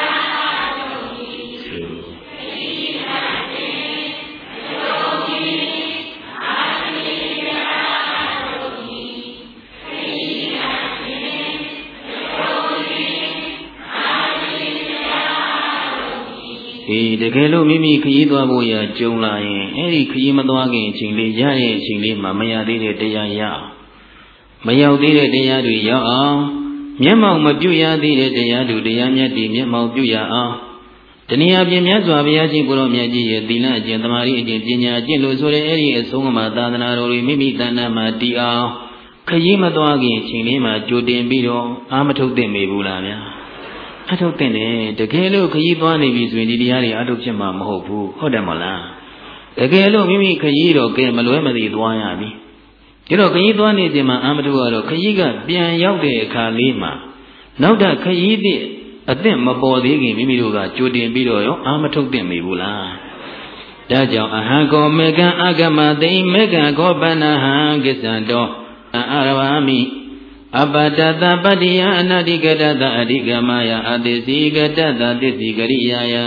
တကယ်လို့မိမိခရီးသွားဖို့ရကြုံလာရင်အဲ့ဒီခရီးမသွားခင်အချိန်လေးရတဲ့အချိန်လေးမှာမရသေးတဲ့တရားရအောင်မရောက်သေးတဲ့တရားတွေရောက်အောင်မျက်မှောက်မပြုရသေးတဲ့တရားတွေတရားမြတ်တွေမျက်မှောက်ပြုရအောင်တနည်းအားဖြင့်မြတ်စွာဘုရားရှင်ကိုရောမြတ်ကြီးရဲ့သီလအကျင့်သမာဓိအကျင့်ပညာအကျင့်လို့ဆိုတဲ့အဲ့ဒီအဆုံးအမသာသနာတော်တွေမိမိတဏ္ဍာမှာတည်အောင်ခရီးမသွားခင်အချိန်လေးမှာကြိုတင်ပြီးတော့အာမထုတ်သင့်မိဘူးလားဗျာအထုတ်တဲ့တကယ်လို့ခရီးသွားနေပြီဆိုရင်ဒီတရားတွေအထုတ်ဖြစ်မှာမဟုတ်ဘူးဟုတ်တယ်မလားတကယ်လို့မိမိခရီးတော့ကဲမလွဲမသွေသွားရပြီဒါတော့ခရီးသွားနေချိန်မှာအာမထုတ်ရတော့ခရီးကပြန်ရောက်တဲ့အခါလေးမှာနောက်တာခရီးသည့်အသင့်မပေါ်သေးခင်မိမိတို့ကကြိုတင်ပြီးတော့ရောအာမထုတ်တဲ့မိဘူးလားဒါကြောင့်အဟံကောမေကံအဂမသိမေကံခောပဏဟံကိစ္ဆံတောအာရဝါမိအပတတပတ္တိယအနာတိကတတအဓိကမယအတိစီကတတသစ္စိကရိယာယ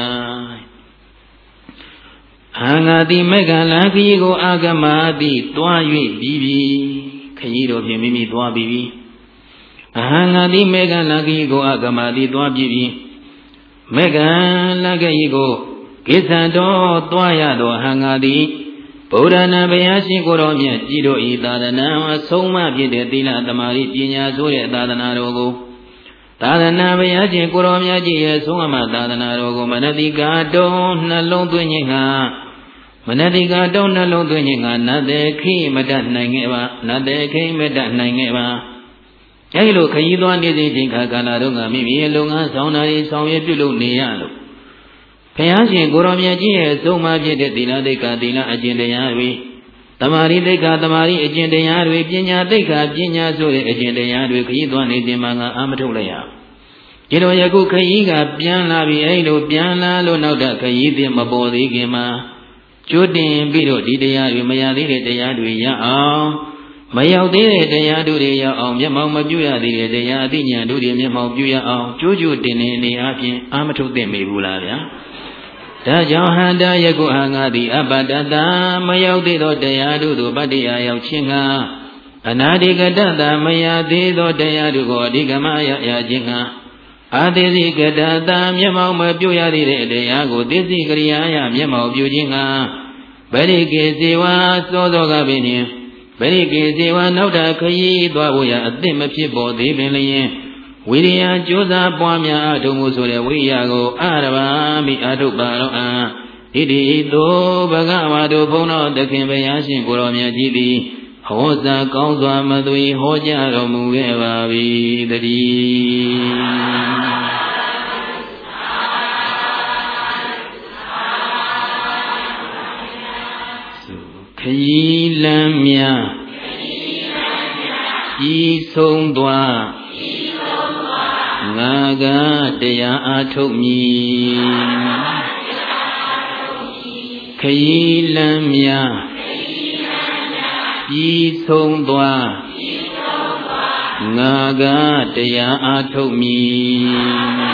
အဟံငါတိမေကံလံခရီးကိုအာဂမတိတွား၍ပြီးပြီခရီးတော်ဖြင့်မိမိသွားပြီးပြီအဟံငါတိမေကံလံခရီးကိုအာဂမတိတွားပြီးပြီမေကံလံခရီးကိုကိစ္ဆံတော်တွားရသောအဟံငါတိဗုဒ္ဓနာဘုရားရှင်ကိုရောမြတ်ကြီးတို့ဤသာသနာအဆုံးမဖြစ်တဲ့သီလသမာဓိပညာဆိုတဲ့သာသနာတော်ကိုသာသနာဘုရားရှင်ကိုရောမြတ်ကြီးရဲ့ဆုံးမသာသနာတော်ကိုမနတိကာတုံနှလုံးသွင်းခြင်းကမနတိကာတုံနှလုံးသွင်းခြင်းကနတ်တေခိမတတ်နိုင်ခဲ့ပါနတ်တေခိမတတ်နိုင်ခဲ့ပါအဲဒီလိုခရီးသွားနေစဉ်ချိန်ခါကာလတုန်းကမိမိရဲ့လုပ်ငန်းဆောင်တာတွေဆောင်ရွက်ပြုလုပ်နေရလို့ဘုရားရှင်ကိုရောမြတ်ကြီးရဲ့ဆုံးမဖြစ်တဲ့သီလသိက္ခာသီလအကျင့်တရားတွေသမာဓိသိက္ခာသမာဓိအကျင့်တရားတွေပညာသိက္ခာပညာဆိုတဲ့အကျင့်တရားတွေခရီးသွားနေခြင်းမှာငါအာမထုတ်လိုက်ရဒီလိုယခုခရီးကပြန်လာပြီအဲ့လိုပြန်လာလို့နောက်တော့ခရီးသည်မပေါ်သေးခင်မှာကြိုတင်ပြီးတော့ဒီတရားတွေမရသေးတဲ့တရားတွေရအောင်မရောက်သေးတဲ့တရားတွေရအောင်မျက်မှောက်မပြုရသေးတဲ့တရားအသိဉာဏ်တို့တွေမျက်မှောက်ပြုရအောင်ကြိုးကြိုတင်နေနေအပြင်အာမထုတ်သင့်မိဘူးလားဗျာဒါကြောင့်ဟန္တာယကုဟံငါသည်အပတ္တတမရောက်သေးသောတရားတို့သို့ပတ္တိယရောက်ခြင်းကအနာတိကတတမရသေးသောတရားတို့ကိုအဓိကမရခြင်းကအာသေစီကတတမျက်မှောက်မပြုရသေးတဲ့တရားကိုသစ္စိကရိယာယမျက်မှောက်ပြုခြင်းကဗရိကေစေဝါသောသောကပင်ဖြင့်ဗရိကေစေဝါနောက်တာခရီးသွားဖို့ရအသင့်မဖြစ်ပေါ်သေးပင်လျင်ဝိရိယကြိုးစားပွားများအထုံမှုဆိုတဲ့ဝိရိယကိုအာရဘာမိအထုပါတော်အာဣတိသောဘဂဝါတို့ဘုန်းတော်သခင်ဘုရားရှင်ကိုရောမြတ်ကြီးသည်ဟောစာကောင်းစွာမသွေဟောကြားတော်မူခဲ့ပါ၏တည်းခရီးလမ်းများဤဆုံးသွားငါကတရားအားထုတ်မည်ခရီးလမ်းများပြီးဆုံးသွားငါကတရားအားထုတ်မည်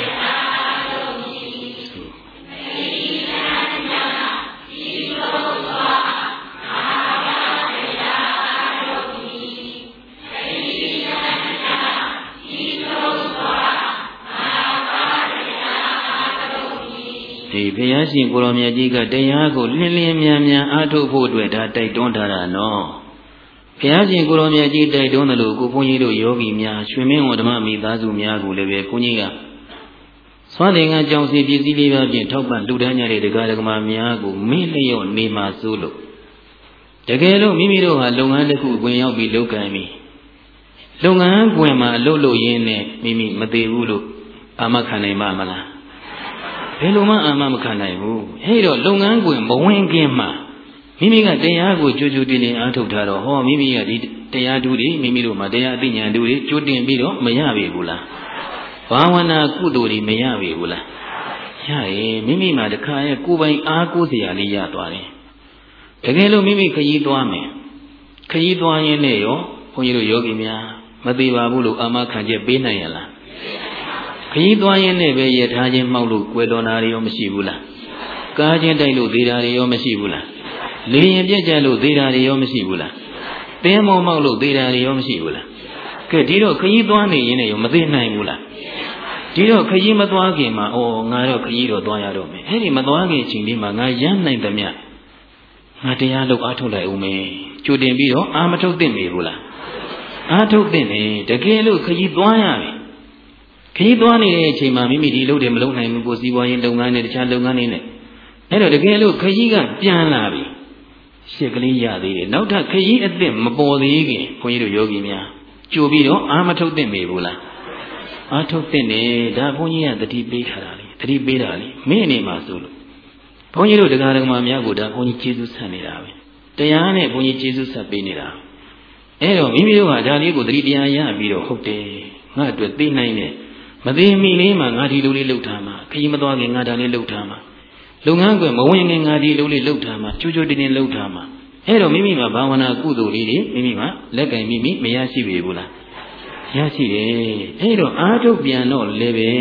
ဘုရားရှင်ကိုရောမြတ်ကြီးကတရားကိုလင်းလင်းမြန်မြန်အားထုတ်ဖို့အတွက်ဒါတိုက်တွန်းထားတာနော်ဘုရားရှင်ကိုရောမြတ်ကြီးတိုက်တွန်းတယ်လို့ကိုဘုန်းကြီးတို့ယောဂီများရွှေမင်းဝဓမ္မမိသားစုများကိုလည်းပဲဘုန်းကြီးကစွမ်းသင်္ကန်းကြောင့်စီပစ္စည်းလေးပါးဖြင့်ထောက်ပံ့လှူဒန်းကြတဲ့ဒကာဒကမများကိုမေ့လျော့နေမှာစိုးလို့တကယ်လို့မိမိတို့ဟာလုပ်ငန်းတစ်ခုဝင်ရောက်ပြီးလုပ်ကံပြီးလုပ်ငန်းကွင်မှာအလုပ်လုပ်ရင်းနဲ့မိမိမသေးဘူးလို့အာမခံနိုင်မှာမလားဘယ်လိုမှအာမမခံနိုင်ဘူးအဲ့တော့လုပ်ငန်းကွင်မဝင်ခင်မှာမိမိကတရားကိုကြိုးကြိုးတင်တင်အားထုတ်ထားတော့ဟောမိမိကဒီတရားဓုတွေမိမိတို့မှာတရားအသိဉာဏ်ဓုတွေကြိုးတင်ပြီးတော့မရပြီဘူးလားဘာဝနာကုသိုလ်တွေမရပြီဘူးလားရရင်မိမိမှာတခါရဲ့ကိုယ်ပိုင်အားကိုးစရာလေးရသွားတယ်တကယ်လို့မိမိခရီးသွားမယ်ခရီးသွားရင်းနဲ့ရောဘုန်းကြီးတို့ယောဂီများမမသိပါဘူးလို့အာမခံချက်ပေးနိုင်ရလားခရီးသွားရင်းနဲ့ပဲရထားချင်းမှောက်လို့ကွယ်တော်နာတွေရောမရှိဘူးလားကားချင်းတိုက်လို့သေးတာတွေရောမရှိဘူးလားလေရင်ပြက်ကြလို့သေးတာတွေရောမရှိဘူးလားတင်းမောမောက်လို့သေးတာတွေရောမရှိဘူးလားကဲဒီတော့ခရီးသွားနေရင်လည်းရောမသိနိုင်ဘူးလားဒီတော့ခရီးမသွားခင်မှာငါတော့ခရီးတော့သွားရတော့မယ်အဲ့ဒီမသွားခင်အချိန်လေးမှာငါရမ်းနိုင်သမျှငါတရားလုပ်အားထုတ်လိုက်ဦးမယ်ကြိုတင်ပြီးတော့အာမထုတ်သင့်ပြီဘူးလားအားထုတ်သင့်တယ်တကယ်လို့ခရီးသွားရပြီခရီးသွားနေတဲ့အချိန်မှာမိမိဒီလုပ်တယ်မလုပ်နိုင်ဘူးကိုစီးပွားရေးလုပ်ငန်းနဲ့တခြားလုပ်ငန်းတွေနဲ့အဲ့တော့တကယ်လို့ခရီးကပြန်လာပြီရှစ်ကလေးရသေးတယ်နောက်ထပ်ခရီးအသစ်မပေါ်သေးခင်ခွန်ကြီးတို့ယောဂီများကြိုပြီးတော့အာမထုတ်သင့်ပြီဘူးလားအားထုတ်သင့်တယ်ဒါဘုန်းကြီးကတတိပေးထားတာလေတတိပေးတာလေမင်းအနေမှာဆိုလို့ဘုန်းကြီးတို့တရားဓမ္မများကိုဒါဘုန်းကြီးကျေးဇူးဆက်နေတာပဲတရားနဲ့ဘုန်းကြီးကျေးဇူးဆက်ပေးနေတာအဲ့တော့မိမိတို့ကဒါလေးကိုတတိတရားရပြီးတော့ဟုတ်တယ်ငါအတွက်သိနိုင်တယ်မသိမိလေးမှာငါဒီလိုလေးလှုပ်ထားမှာခရီးမသွားခင်ငါဒါလေးလှုပ်ထားမှာလုပ်ငန်းကွယ်မဝင်ခင်ငါဒီလိုလေးလှုပ်ထားမှာကြိုးကြိုးတင်းတင်းလှုပ်ထားမှာအဲ့တော့မိမိမှာဘာဝနာကုသိုလ်လေးတွေမိမိမှာလက်ကင်မိမိမရရှိပြီဘူးလားရရှိတယ်အဲ့တော့အာထုတ်ပြန်တော့လည်းပဲ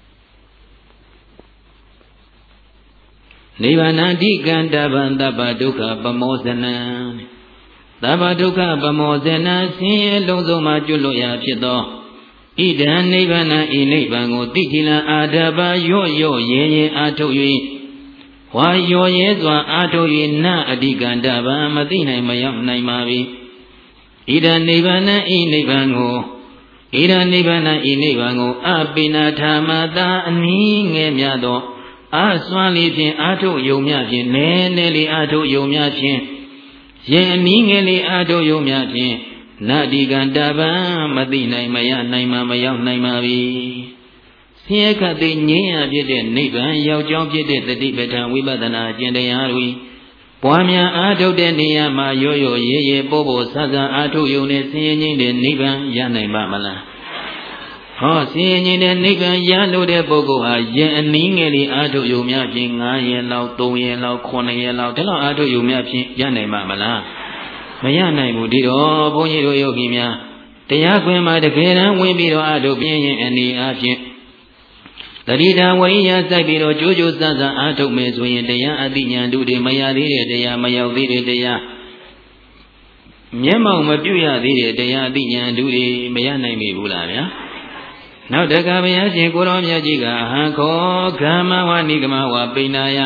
နိဗ္ဗာန်အဓိကံတဗ္ဗံတပ္ပဒုက္ခပမောဇနံတဗ္ဗဒုက္ခပမောဇနံဆင်းရဲလုံးစုံမှကျွလွတ်ရာဖြစ်သောဣဒံနိဗ္ဗာန်ဤနိဗ္ဗာန်ကိုတိတိလအာဓဘရော့ရော့ရဲရဲအာထုတ်၍ဝါရော်ရဲစွာအာထုတ်၍နအဓိကံတဗ္ဗံမသိနိုင်မရောက်နိုင်ပါ၏ဣဒံနိဗ္ဗာန်ဤနိဗ္ဗာန်ကိုဣဒံနိဗ္ဗာန်ဤနိဗ္ဗာန်ကိုအပိနာထာမတာအနည်းငယ်များသောအာစွမ်းလေးဖြင့်အာထုတ်ယုံများဖြင့်နည်းနည်းလေးအာထုတ်ယုံများဖြင့်ယေအနည်းငယ်လေးအာထုတ်ယုံများဖြင့်နအဓိကံတဗ္ဗံမသိနိုင်မရနိုင်မှမရောက်နိုင်ပါ၏ဆင်းရဲခတ်သိငြိမ်းရဖြစ်တဲ့နိဗ္ဗာန်ရောက်ကြောင်းဖြစ်တဲ့တတိပဋ္ဌာန်ဝိပဿနာကျင့်တရားတွေပွားများအားထုတ်တဲ့နေရာမှာရော့ရော့ရဲရဲပို့ပို့ဆဆအားထုတ်ရုံနဲ့ဆင်းရဲငြိမ်းတဲ့နိဗ္ဗာန်ရနိုင်ပါမလားဟောဆင်းရဲငြိမ်းတဲ့နိဗ္ဗာန်ရလို့တဲ့ပုဂ္ဂိုလ်ဟာယင်အနည်းငယ်လေးအားထုတ်ရုံများဖြင့်9ရက်လောက်3ရက်လောက်9ရက်လောက်ဒါလောက်အားထုတ်ရုံများဖြင့်ရနိုင်ပါမလားမရနိုင်ဘူးဒီတော့ဘုန်းကြီးတို့ယောဂီများတရားခွင်မှာတကယ်တမ်းဝင်ပြီးတော့အားထုတ်ပြင်းရင်အနေအားဖြင့်တတိတဝိရိယစိုက်ပြီးတော့ကြိုးကြိုးစစအားထုတ်မယ်ဆိုရင်တရားအသိဉာဏ်တို့တွေမရသေးတဲ့တရားမရောက်သေးတဲ့တရားမျက်မှောက်မပြုတ်ရသေးတဲ့တရားအသိဉာဏ်တို့တွေမရနိုင်ပြီဘူးလားဗျာနောက်တက္ကဘုရားရှင်ကိုရောမြတ်ကြီးကဟံခောဂမ္မဝနိဂမဝပိဏာယ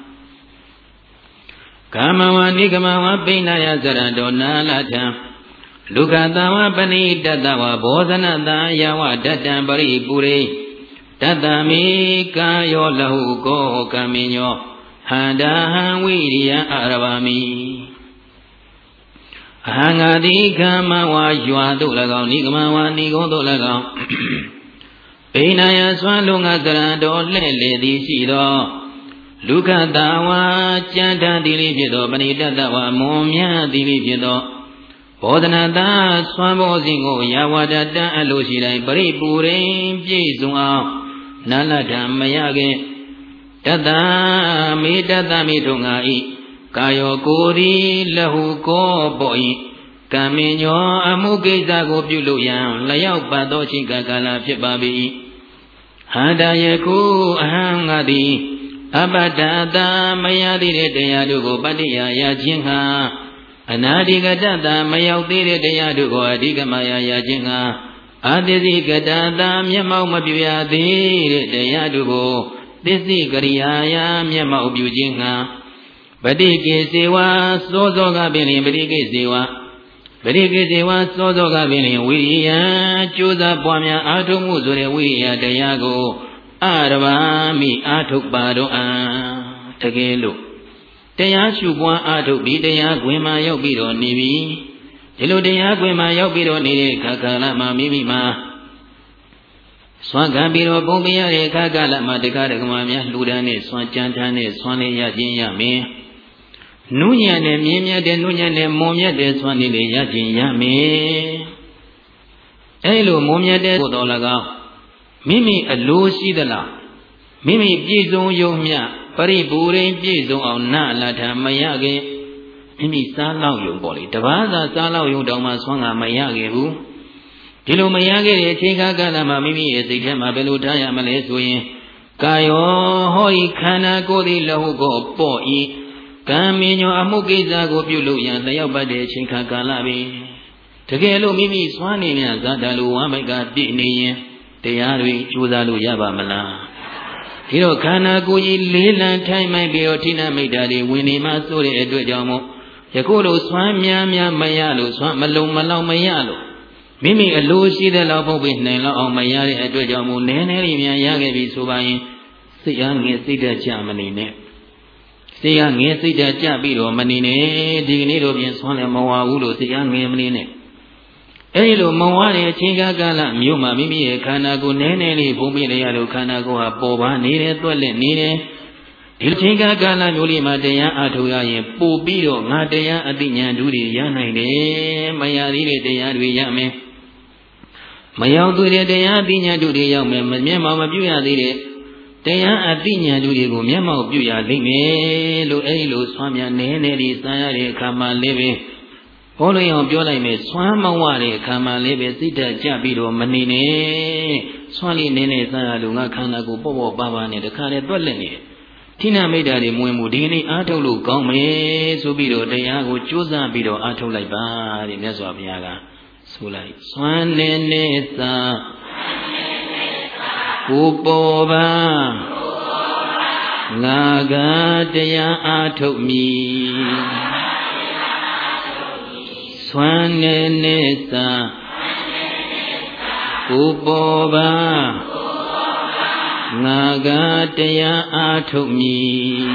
ဂမ္မဝနိဂမဝပိဏာယသရတောနာလထံလူကတဝပဏိတတဝဘောဇနတယဝတတံပရိပုရိတတမိကာယောလဟုကောကမိညောဟန္တာဟံဝိရိယအာရဗာမိအဟံငါတိကမ္မဝါရွာတို့၎င်းနိဂမဝါနိဂုံးတို့၎င်းပိဏာယဆွမ်းလုံငါသရတော်လှဲ့လေသည်ရှိသောလူကတဝါကြံတန်တိလိဖြစ်သောပဏိတတဝါမွန်မြတ်တိလိဖြစ်သောဘောဓနာတာဆွမ်းဘောစဉ်ကိုယာဝတတံအလိုရှိတိုင်းပရိပူရိပြည့်စုံအောင်နာလထံမရခင်တတမိတတမိထုံငါဤကာယောကိုယ်ဒီလဟုကောပေါ်ဤကံမင်းညောအမှုကိစ္စကိုပြုလို့ရန်လျောက်ပတ်သောချိန်ကာလဖြစ်ပါ၏ဟန္တာယခုအဟံငါသည်အပတ္တတာမရသေးတဲ့တရားတို့ကိုပတ္တိယရခြင်းဟာအနာဒီကတတာမရောက်သေးတဲ့တရားတို့ကိုအဓိကမရခြင်းဟာအာသတိကတတာမျက်မှောက်မပြုရသေးတဲ့တရားတို့ကိုသစ္စိကရိယာယမျက်မှောက်ပြုခြင်းဟာပฏิကိစေဝစောစောကပင်လျင်ပฏิကိစေဝပရိကိစေဝစောစောကပင်လျင်ဝိရိယကြိုးစားပွားများအာထုမှုဆိုတဲ့ဝိရိယတရားကိုအရဗာမိအာထုပါတော့တကယ်လို့တရားရှုပွားအာထုပြီးတရားခွင်မှာရောက်ပြီးတော့နေပြီဒီလိုတရားခွင်မှာရောက်ပြီးတော့နေတဲ့ခါကာလမှာမိမိမှာစွမ်းကံပြီးတော့ပုံပြရတဲ့ခါကာလမှာတက္ကရာကမများလှူဒန်းနဲ့စွမ်းကြမ်းထမ်းနဲ့စွမ်းလေးရခြင်းရမင်းနုညံ့နဲ့မြင်းမြတ်တဲ့နုညံ့နဲ့မွန်မြတ်တဲ့စွမ်းလေးရခြင်းရမင်းအဲလိုမွန်မြတ်တဲ့ကိုတော်၎င်းမိမိအလိုရှိသလားမိမိပြည့်စုံယုံမြပရိပူရိပြည့်စုံအောင်နာလာထမရခင်မိမိစားလောက်ယုံပေါ့လေတပားသာစားလောက်ယုံတောင်မှဆွမ်းကမရခဲ့ဘူးဒီလိုမရခဲ့တဲ့အချိန်ကာလမှာမိမိရဲ့စိတ်ထဲမှာဘယ်လိုထားရမလဲဆိုရင်ကာယောဟောဤခန္ဓာကိုယ်သည်လဟုကိုပေါ့ဤကံမင်းညောအမှုကိစ္စကိုပြုလုပ်ရန်လျောက်ပတ်တဲ့အချိန်ကာလပဲတကယ်လို့မိမိစွမ်းနေမြဇာတလူဝမ်းမိုက်ကပြည့်နေရင်တရားတွေကြိုးစားလို့ရပါမလားဒီတော့ခန္ဓာကိုယ်ကြီးလေးလံထိုင်မိုက်ပြီးတော့ဌိနမိတ်တာတွေဝင်နေမှဆိုတဲ့အတွက်ကြောင့်မို့ယခုလိုစွမ်းများမရလို့စွမ်းမလုံမလောက်မရလို့မိမိအလိုရှိတဲ့လောက်ပုတ်ပြီးနိုင်လောက်အောင်မရတဲ့အတွက်ကြောင့်မို့နည်းနည်းလေးများရခဲ့ပြီဆိုပါရင်စိတ်အားငယ်စိတ်ဓာတ်ကြမနေနဲ့စိတ်အားငယ်စိတ်ဓာတ်ကြပြီးတော့မနေနဲ့ဒီကနေ့တော့ပြင်စွမ်းလည်းမဝဘူးလို့စိတ်အားငယ်မနေနဲ့အဲဒီလိုမဝတဲ့အချိန်ကာလမျိုးမှာမိမိရဲ့ခန္ဓာကိုယ်နည်းနည်းလေးပုံပြနေရလို့ခန္ဓာကိုယ်ဟာပေါ်ပါနေတယ်တွက်လက်နေတယ်ဒီချိန်ကာလမျိုးလေးမှာတရားအားထုတ်ရရင်ပို့ပြီးတော့ငါတရားအသိဉာဏ်ဓုတွေရနိုင်တယ်မရသေးတဲ့တရားတွေရမယ်မရောက်သေးတဲ့တရားအသိဉာဏ်ဓုတွေရောက်မယ်မျက်မှောက်မပြုရသေးတဲ့တရားအသိဉာဏ်ဓုတွေကိုမျက်မှောက်ပြုရလိမ့်မယ်လို့အဲဒီလိုဆွမ်းများနည်းနည်းလေးစားရတဲ့အခါမှာလေးပဲဟောလို့အောင်ပြောလိုက်မယ်ဆွမ်းမဝတဲ့အခါမှာလေးပဲစိတ်ဓာတ်ကြပြီးတော့မနေနဲ့ဆွမ်းလေးနည်းနည်းစားရလို့ငါခန္ဓာကိုယ်ပေါ့ပေါ့ပါပါနဲ့တခါလေတွက်လက်နေတယ်ဌိနမိတ်တာတွေမဝင်ဘူးဒီကနေ့အားထုတ်လို့ကောင်းမယ်ဆိုပြီးတော့တရားကိုကြိုးစားပြီးတော့အားထုတ်လိုက်ပါတဲ့မြတ်စွာဘုရားကဆိုလိုက်စွမ်းနေနေသာကိုပေါ်ပါငါကတရားအားထုတ်မည်စွမ်းနေနေသာကိုပေါ်ပါငါကတရားအားထုတ်မည်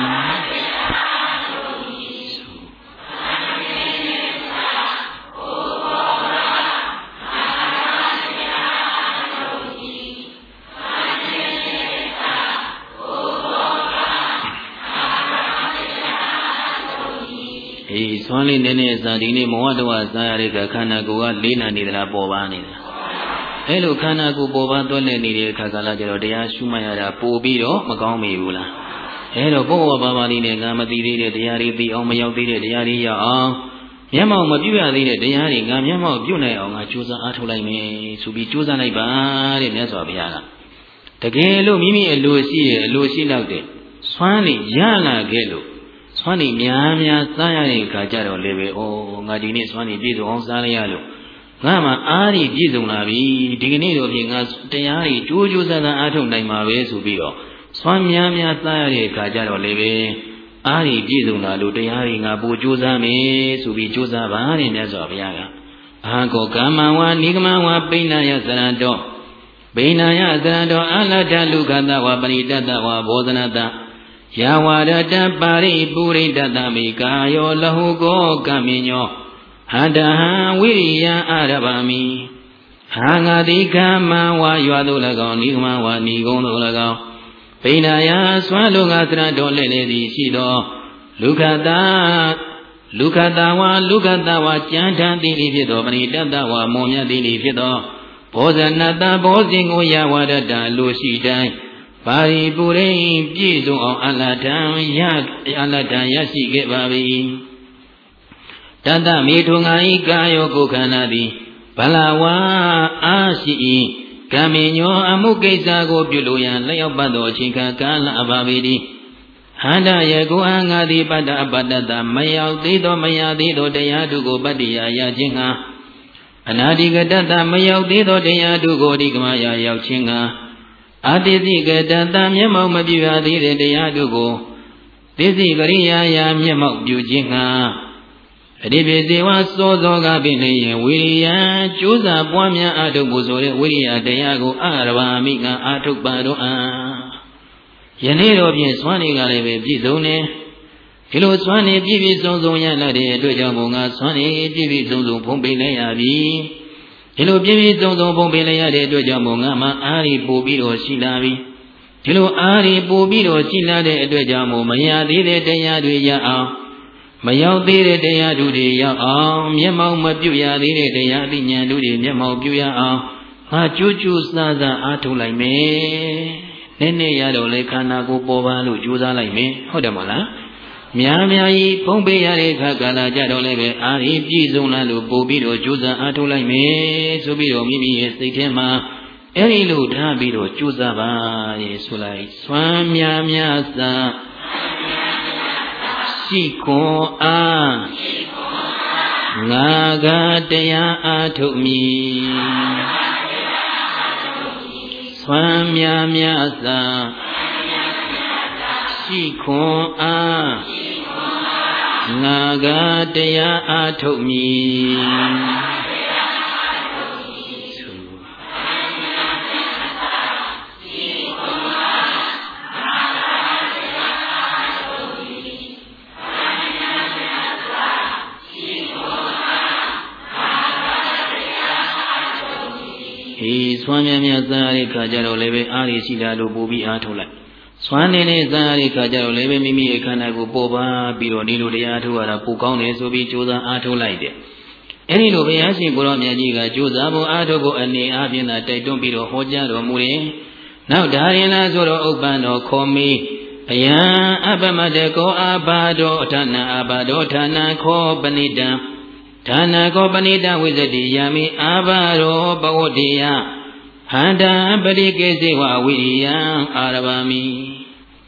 စွမ်းလေးနည်းနည်းစားဒီနေ့မဝတ္တဝစားရတဲ့ခန္ဓာကိုယ်ကလေးနာနေသလားပေါ်ပါနေသလားအဲလိုခန္ဓာကိုယ်ပေါ်ပါသွက်လက်နေတဲ့အခါကလည်းကျတော့တရားရှုမှတ်ရတာပို့ပြီးတော့မကောင်းမိဘူးလားအဲတော့ဘောဘောပါပါလေးနဲ့ငါမသိသေးတဲ့တရားတွေသိအောင်မရောက်သေးတဲ့တရားတွေရောက်အောင်မျက်မှောက်မပြုရသေးတဲ့တရားတွေငါမျက်မှောက်ပြုနိုင်အောင်ငါကြိုးစားအားထုတ်လိုက်မယ်ဆိုပြီးကြိုးစားလိုက်ပါတဲ့မြတ်စွာဘုရားကတကယ်လို့မိမိအလိုရှိလောက်တဲ့စွမ်းနေရလာခဲ့လို့စွမ်းနေများစားရတဲ့အခါကျတော့လည်းပဲဩငါဒီနေ့စွမ်းနေပြည့်စုံအောင်စားလိုက်ရလို့ငါမှအားရပြည့်စုံလာပြီဒီကနေ့တော့ပြင်ငါတရားတွေကြိုးကြိုးစားစားအားထုတ်နိုင်မှာပဲဆိုပြီးတော့စွမ်းများစားရတဲ့အခါကျတော့လည်းပဲအားရပြည့်စုံလာလို့တရားတွေငါပိုကြိုးစားမယ်ဆိုပြီးကြိုးစားပါတဲ့မြတ်စွာဘုရားကအာကောကမ္မဝါနိဂမဝါပိဏယသရတောပိဏယသရတောအလတ္တလူကတဝါပရိတတဝါဘောဓနတယာဝရတပါရိပုရိတတမိကာယောလဟုကောကမိညောဟန္တဟံဝိရိယအာရဗာမိဟာငါတိကမံဝါရွာသို့၎င်းနိဂမဝါနိဂုံသို့၎င်းပိဏယစွမ်းလုံငါသရတော်လဲ့လေသည်ရှိသောလူခတဝါကြံထံတိတိဖြစ်သောပရိတတဝါမောမြတ်တိတိဖြစ်သောဘောဇနတဘောဇင်ကိုယာဝရတလူရှိတိုင်းပါရိပုရိပြည့်စုံအောင်အလတ္တရရှိခဲ့ပါ၏တတမေထုငါဤကာယောကိုခန္ဓာသည်ဘလဝါအားရှိ၏ကံမညောအမှုကိစ္စကိုပြုလို့ရန်လျောက်ပတ်သောအချိန်ကာလအပါပေသည်ဟန္တယေကိုအငါသည်ပတ္တအပတ္တမရောက်သေးသောမရသေးသောတရားတို့ကိုပတ္တိယရခြင်းဟာအနာတိကတ္တမရောက်သေးသောတရားတို့ကိုဒီကမယရောက်ခြင်းဟာအာတိသိကတတမျက်မှောက်မပြုရသေးတဲ့တရားတို့ကိုသိသိကရိယာယာမျက်မှောက်ပြုခြင်းငှာအတိပိစေဝသောသောကပိနေယဝိရိယကျိုးစားပွားများအားထုတ်ဖို့ဆိုတဲ့ဝိရိယတရားကိုအာရဘာမိကအားထုတ်ပါတော့ယနေ့တော့ဖြင့်စွမ်းနေကလည်းပဲပြည့်စုံနေဒီလိုစွမ်းနေပြည့်ပြည့်စုံစုံရလာတဲ့အတွက်ကြောင့်ဘုံကစွမ်းနေပြည့်ပြည့်စုံစုံဖုံးပေးလိုက်ရပြီဒီလိုပြည့်ပြည့်စုံစုံပုံပေးလိုက်ရတဲ့အတွက်ကြောင့်မို့ငါမှအားရပို့ပြီးတော့ရှိလာပြီဒီလိုအားရပို့ပြီးတော့ရှိလာတဲ့အတွက်ကြောင့်မို့မရသေးတဲ့တရားတွေရအောင်မရောက်သေးတဲ့တရားတွေရောက်အောင်မျက်မှောက်မပြုတ်ရသေးတဲ့တရားအသိဉာဏ်တွေမျက်မှောက်ပြုရအောင်ငါကြိုးကြိုးစားစားအားထုတ်လိုက်မယ်နည်းနည်းရတော့လေခန္ဓာကိုယ်ပေါ်ပါလို့ကြိုးစားလိုက်မယ်ဟုတ်တယ်မဟုတ်လား Miami, Pompey, Kala, Jadolebe, Ari, Pizona, Bobido, Juza, Atolame, Subiro, Mimi, Sitema, Erilu, Tabido, Juzaba, Sulai, Swamia, Miasa, Siko, Naga, Dea, Atomi, Swamia, Miasa, Siko, Naga Dea Atomi He Swami Miyazari Kajaro Leve Ari Sidalo Bubi Atola Swanene Zari Kajaro Leve Mimi Kanago Boba Biro Nilu de Atuara Pukone Sobi Joda Atolaide. Any Lobiasi Goromiajiga Josabo Atobo and the Abina Taito Biro Hojaro Mure. Now Darina Zoro Obano Komi Aya Abamadeko Abado Tana Abado Tana Ko Banida Tana Ko Banida with the Yami Abaro Bawodia. Handa Badike Sewa Wiyang Arabami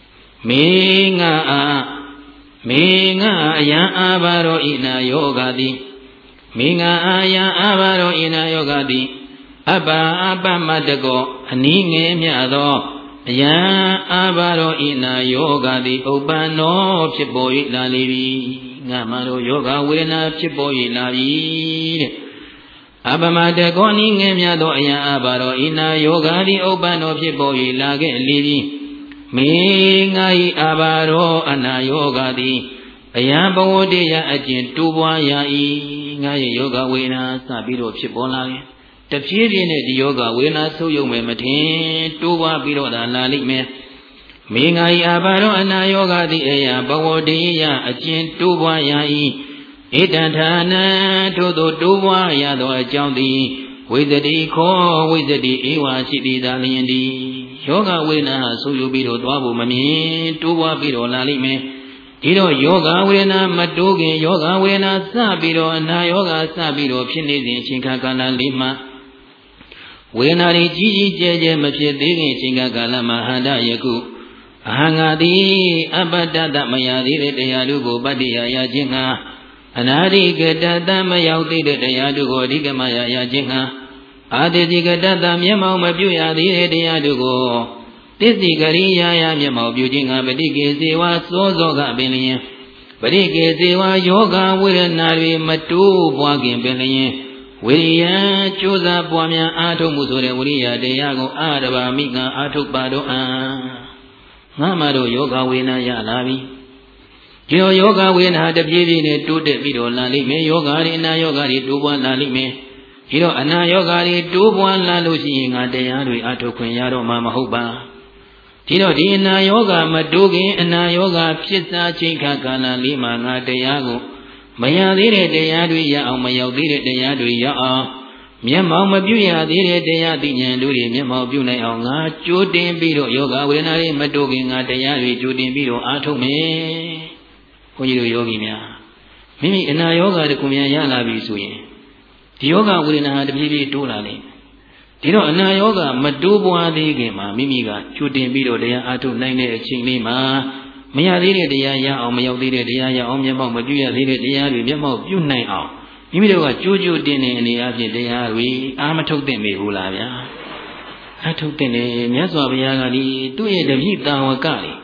Minga Aya Abaro Ina Yogadi Minga Aya Abaro Ina Yogadi Abba Madago Aninge Miado Aya Abaro Ina Yogadi Obano Chiboy Lalibi Namaro Yoga Wena Chiboy Labi Abamade Goni Nemiado Aya Abaro Ina Yogadi Obano Piboy Lage Lili Mingai Abaro Ana Yogadi Aya Bawodia Ajin Tubwa Yai Ngai Yoga Wena Sabiro Pibola The Pirin the Yoga Wena so you may maintain Tuba Biro da Lali me Mingai Abaro Ana Yogadi Aya Bawodia Ajin Tubwa Yai Idantana to the Duwa Yado Jaundi with the Ko with the Ewa City Dalindi Yoga Wina so you biro Dwabu Mami Tuwa Biro Lalime Dido Yoga Wina Madugi Yoga Wina Sabiro Na Yoga Sabiro Pinizi Chinkakana Lima Winari Gigi Jeje Mapidi Chinkakala Mahada Yaku Hangadi Abadada Mayadi Yalugo Badia Yajinga Anadi Gadada Mayauti de Yadugo Digamaya Yajinga Adi Gadada Yamo Mabuya de Yadugo This Digaria Yamo Bujinga Badiki Ziwa Sozoga Billion Badiki Ziwa Yoga with Nari Matu Wagin Billion Willia Chuza Buamia Ato Musure Willia de Yago Adaba Mika Ato Bado Namado Yoga Wina Yalabi Geo Yoga Win had a baby to the video Lali me Yoga in a yoga to one Lali me. Hiro Ana Yoga to one Lalusi a day Ato Quayaro Mama Hoba. Hiro Dina Yoga Madugi and a yoga Pizza Chika Kana Lima Nadeyago. Mayadire de Yaduya or Mayadire de Yaduya. Miamma Mabuya dire de Yadin Duri Mimo Bune on Judin Bido Yoga when I am Madugi at the Yadu Judin Bido Ato me. Yogi Mia. Mimi in a yoga the Kumia Yala Bisuin. The yoga will not be too late. Dino Ana yoga Madubua de Gema, Mimiga, Chutin Bido de Atu Nine Chinima, Maya Lady de Yaya or Mayo Lady de Yaya or Yamo Maduya Lady de Yari, Yamo, you nine out. Mimido Juju Dine in the Avi de Yari, Amato de Mehulavia. I took the name Yasoviagari, do it the Vita or Kali.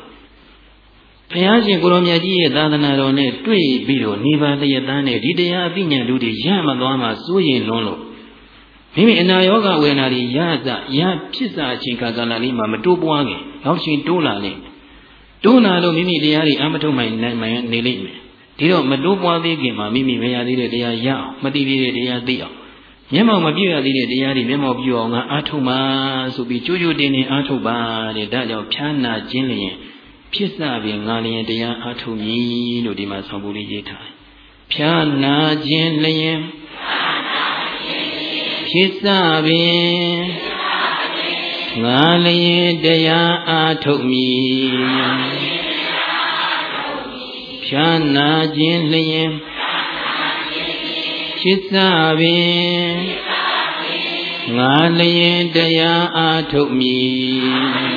Payasi Goromiaji, Dadanarone, Tui Bido, Niva de Yadane, Didea Vinya Dudi, Yamadama, Suyin Lolo. Mimi in a yoga when I Yaza, Ya Pisa Chinkagana Lima, Matubuangi, Houshi Dulani. Dunalo Mimi Diari Amato my Nilime. Dido Madubua de Gima, Mimi Mayadi de Ya, Madivi de Yadio. Yamo Mabia de Diari, Memo Buonga, Atuma, Subi Juju Dini Atuba, the Dajo Piana Jillian. Pisa being Nali de Atumi, Ludima Sambuli Yeta. Piana Jillian Pisa being Nali de Atumi. ခြားနာခြင်းလျင်ဖြစ်စားပင်ငါလျင်တရားအားထုတ်မည်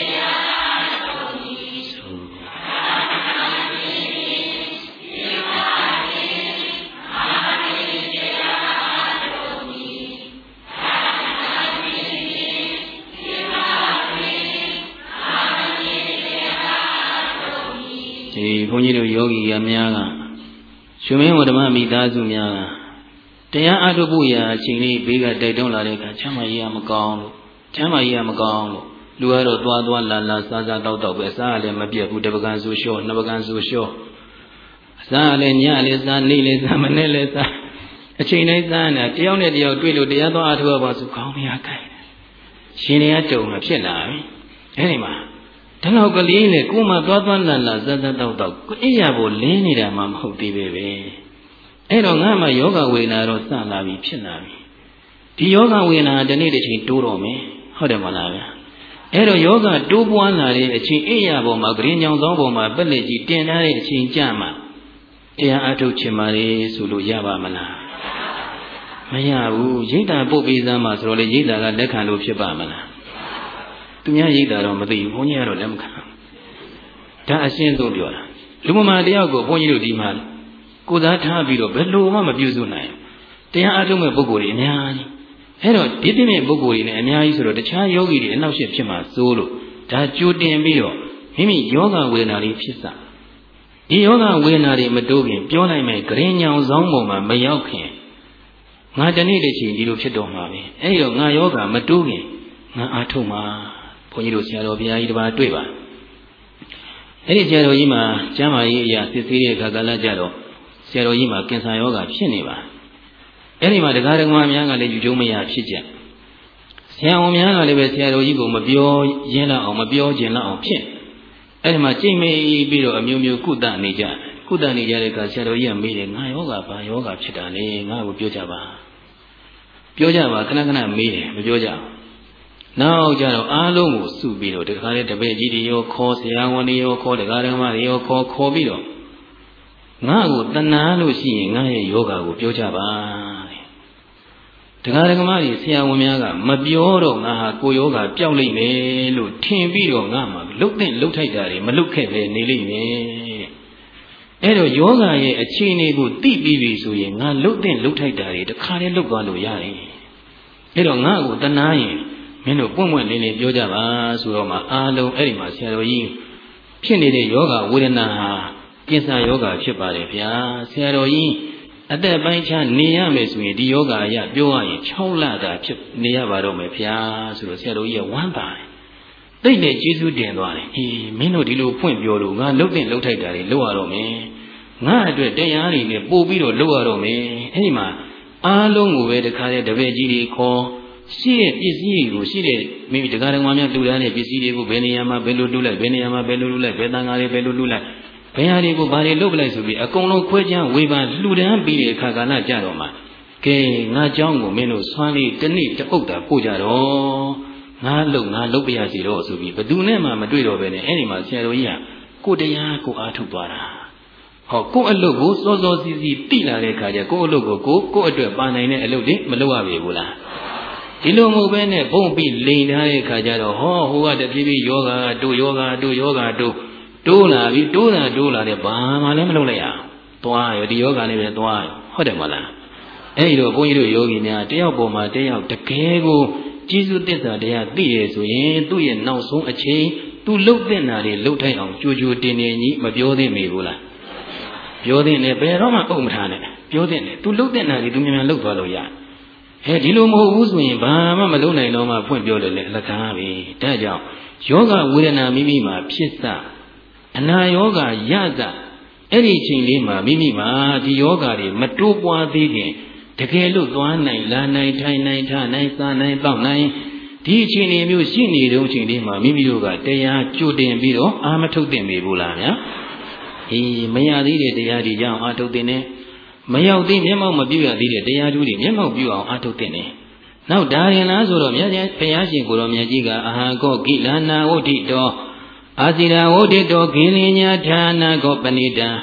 ဘုန်းကြီးတို့ယောဂီရများကရှင်မင်းဝဓမ္မမိသားစုများကတရားအားထုတ်ဖို့ရာအချိန်လေးဘေးကတိုက်တွန်းလာတဲ့အခါချမ်းသာရေးရမကောင်းလို့ချမ်းသာရေးရမကောင်းလို့လူကတော့သွားလာစားတောက်ပဲစားရလည်းမပြတ်ဘူးတပကံဆိုလျှောနှစ်ပကံဆိုလျှောအစားရလည်းညလည်းစားနေ့လည်းစားမနေ့လည်းစားအချိန်တိုင်းစားနေတာတယောက်နဲ့တယောက်တွေ့လို့တရားသွားအားထုတ်ရပါဆိုကောင်းမရခိုင်ရှင်တွေကတုံမဖြစ်လာပြီအဲဒီမှာတလောက်ကလေးနဲ့ကိုမှသွားလာစားတောက်ကိုအိယာဖို့လင်းနေတာမှမဟုတ်သေးပဲအဲ့တော့ငါမှယောဂဝေဒနာတော့စလာပြီဖြစ်လာပြီဒီယောဂဝေဒနာဒီနေ့တစ်ချိန်တိုးတော့မယ်ဟုတ်တယ်မလားဗျာအဲ့တော့ယောဂတိုးပွားလာတဲ့အချိန်အိယာပေါ်မှာဂရင်ညောင်သောပေါ်မှာပက်လက်ကြီးတင်ထားတဲ့အချိန်ကြမှာတရားအထုတ်ချင်ပါလေဆိုလို့ရပါမလားမရဘူးရိတ်တာပုတ်ပေးစမ်းမှာဆိုတော့လေရိတ်တာကလက်ခံလို့ဖြစ်ပါမလားသူများရိတ်တာတော့မသိဘူးဘုန်းကြီးကတော့လက်မခံဒါအရှင်းဆုံးပြောတာလူမမာတယောက်ကိုဘုန်းကြီးတို့ဒီမှာကိုယ်သားထားပြီးတော့ဘယ်လိုမှမပြုစုနိုင်တရားအထုတ်မဲ့ပုဂ္ဂိုလ်တွေအများကြီးအဲ့တော့ဒီတိမဲ့ပုဂ္ဂိုလ်တွေနဲ့အများကြီးဆိုတော့တခြားယောဂီတွေအနောက်ရှေ့ဖြစ်မှာစိုးလို့ဒါကြိုတင်ပြီးတော့မိမိယောဂဝေဒနာလေးဖြစ်စားဒီယောဂဝေဒနာတွေမတိုးခင်ပြောလိုက်မယ်ဂရင်ညောင်ဆောင်ပေါ်မှာမရောက်ခင်ငါတနေ့တစ်ချိန်ဒီလိုဖြစ်တော့မှာပဲအဲ့တော့ငါယောဂမတိုးခင်ငါအားထုတ်မှာဘုန်းကြီးတို့ဆရာတော်ဘုရားကြီးတစ်ပါးတွေ့ပါအဲ့ဒီဆရာတော်ကြီးမှာကျမ်းမာရေးအရာစစ်ဆေးတဲ့အခါကလည်းကြတော့ဆရာတော်ကြီးမှာကင်ဆာယောဂဖြစ်နေပါအဲ့ဒီမှာတရားဓမ္မများကလည်းယူကျုံမရဖြစ်ကြဆရာဝန်များကလည်းပဲဆရာတော်ကြီးကိုမပြောရင်းလောက်အောင်မပြောခြင်းလောက်အောင်ဖြစ်အဲ့ဒီမှာကြိတ်မေးပြီးတော့အမျိုးမျိုးကုသနေကြတဲ့အခါဆရာတော်ကြီးကမေးတယ်ငါယောဂဘာယောဂဖြစ်တာလဲငါ့ကိုပြောကြပါခဏမေးတယ်မပြောကြဘူးနောက်ကြတော့အားလုံးကိုစုပြီးတော့တခါလေတပည့်ကြီးတွေရောခေါ်ဆရာဝန်တွေရောခေါ်တရားဓမ္မတွေရောခေါ်ပြီးတော့ငါ့ကိုတဏှာလို့ရှိရင်ငါရဲ့ယောဂကိုပြောကြပါတဲ့တရားဓမ္မတွေဆရာဝန်များကမပြောတော့ငါဟာကိုယ်ယောဂပျောက်လိမ့်မယ်လို့ထင်ပြီးတော့ငါမှလှုပ်ထိုက်တာတွေမလှုပ်ခဲ့ပဲနေလိမ့်မယ်တဲ့အဲ့တော့ယောဂရဲ့အခြေအနေကိုသိပြီးပြီဆိုရင်ငါလှုပ်ထိုက်တာတွေတခါတည်းလှုပ်သွားလို့ရတယ်အဲ့တော့ငါ့ကိုတဏှာရင်မင်းတို့ပွင့်ပွင့်လင်းလင်းပြောကြပါဆိုတော့မှအားလုံးအဲ့ဒီမှာဆရာတော်ကြီးဖြစ်နေတဲ့ယောဂဝေဒနာဟာကင်ဆာယောဂဖြစ်ပါတယ်ဗျာဆရာတော်ကြီးအသက်ပိုင်းခြားနေရမယ်ဆိုရင်ဒီယောဂအရာပြောရရင်6လတာဖြစ်နေရပါတော့မယ်ဗျာဆိုတော့ဆရာတော်ကြီးကဝမ်းပါတယ်သိတဲ့ကျေးဇူးတင်သွားတယ်အေးမင်းတို့ဒီလိုဖွင့်ပြောလို့ငါလှုပ်ထိုက်တာတွေလုပ်ရတော့မယ်ငါအတွက်တရားတွေနဲ့ပို့ပြီးတော့လုပ်ရတော့မယ်အဲ့ဒီမှာအားလုံးကိုပဲတခါတည်းတပည့်ကြီးတွေခေါ်ရှိတဲ့ပစ္စည်းတွေကိုရှိတဲ့မိမိတရားဓမ္မများတူရတဲ့ပစ္စည်းတွေကိုဘယ်နေရာမှာဘယ်လိုတူလိုက်ဘယ်နေရာမှာဘယ်လိုတူလိုက်ဘယ်တန်ဃာတွေဘယ်လိုတူလိုက်ဘယ်ဟာတွေကိုဘာတွေလုပ်ပလိုက်ဆိုပြီးအကုန်လုံးခွဲခြားဝေဖန်လှူဒန်းပြီးတဲ့အခါကဏ္ဍကြတော့မှကဲငါเจ้าကိုမင်းတို့ဆွမ်းလေးတစ်နေ့တစ်ပုတ်တာပို့ကြတော့ငါလုတ်ပြရစီတော့ဆိုပြီးဘယ်သူနဲ့မှမတွေ့တော့ပဲနဲ့အဲ့ဒီမှာဆရာတော်ကြီးကကိုတရားကိုအားထုတ်သွားတာဟောကိုအလုပ်ကိုစောစောစီးစီးတိလာတဲ့အခါကျကိုအလုပ်ကိုကိုအတွက်ပါနိုင်တဲ့အလုပ်တွေမလုပ်ရပြီဘူးလားဒီလိုမဟုတ်ပဲနဲ့ဘုံပြီးလိန်ထားတဲ့အခါကျတော့ဟောဟိုကတဖြည်းဖြည်းယောဂတိုးလာပြီတိုးလာတဲ့ဘာမှလည်းမလုပ်လိုက်ရသွားရောဒီယောဂနဲ့ပဲသွားရောဟုတ်တယ်မလားအဲ့ဒီတော့ဘုန်းကြီးတို့ယောဂီများတယောက်ပေါ်မှာတယောက်တကယ်ကိုကျေးဇူးသစ္စာတရားသိရဆိုရင်သူ့ရဲ့နောက်ဆုံးအချိန်သူလှုပ်တဲ့နာတွေလှုပ်ထိုက်အောင်ကြိုတင်ကြီးမပြောသင့်မိဘူးလားပြောသင့်တယ်ဘယ်တော့မှအုပ်မထားနဲ့ပြောသင့်တယ်သူလှုပ်တဲ့နာတွေသူမြန်လှုပ်သွားလို့ရဒီလိုမဟုတ်ဘူးဆိုရင်ဘာမှမလုပ်နိုင်တော့မှဖွင့်ပြောလို့လည်းလက်ခံပြီဒါကြောင့်ယောဂဝေဒနာမိမိမှာဖြစ်စအနာယောဂရစအဲ့ဒီချိန်လေးမှာမိမိမှာဒီယောဂတွေမတိုးပွားသေးခင်တကယ်လို့သွားနိုင်လာနိုင်ထိုင်နိုင်ထနိုင်စားနိုင်တောက်နိုင်ဒီအချိန်လေးမျိုးရှိနေတဲ့အချိန်လေးမှာမိမိတို့ကတရားကြိုတင်ပြီးတော့အာမထုတ်တင်ပြီဘူးလားဗျာမရသေးတဲ့တရားတွေကြောင့်အာထုတ်တင်နေမရောက်သေးမျက်မှောက်မပြုရသေးတဲ့တရားဓုတွေမျက်မှောက်ပြုအောင်အားထုတ်တဲ့နေနောက်ဒါရင်လားဆိုတော့မြတ်ဘုရားရှင်ကိုရောမြတ်ကြီးကအာဟံကောကိလနာဝဋ္ဌိတောအာစီရာဝဋ္ဌိတောဂိလညာဌာနာကောပဏိတံ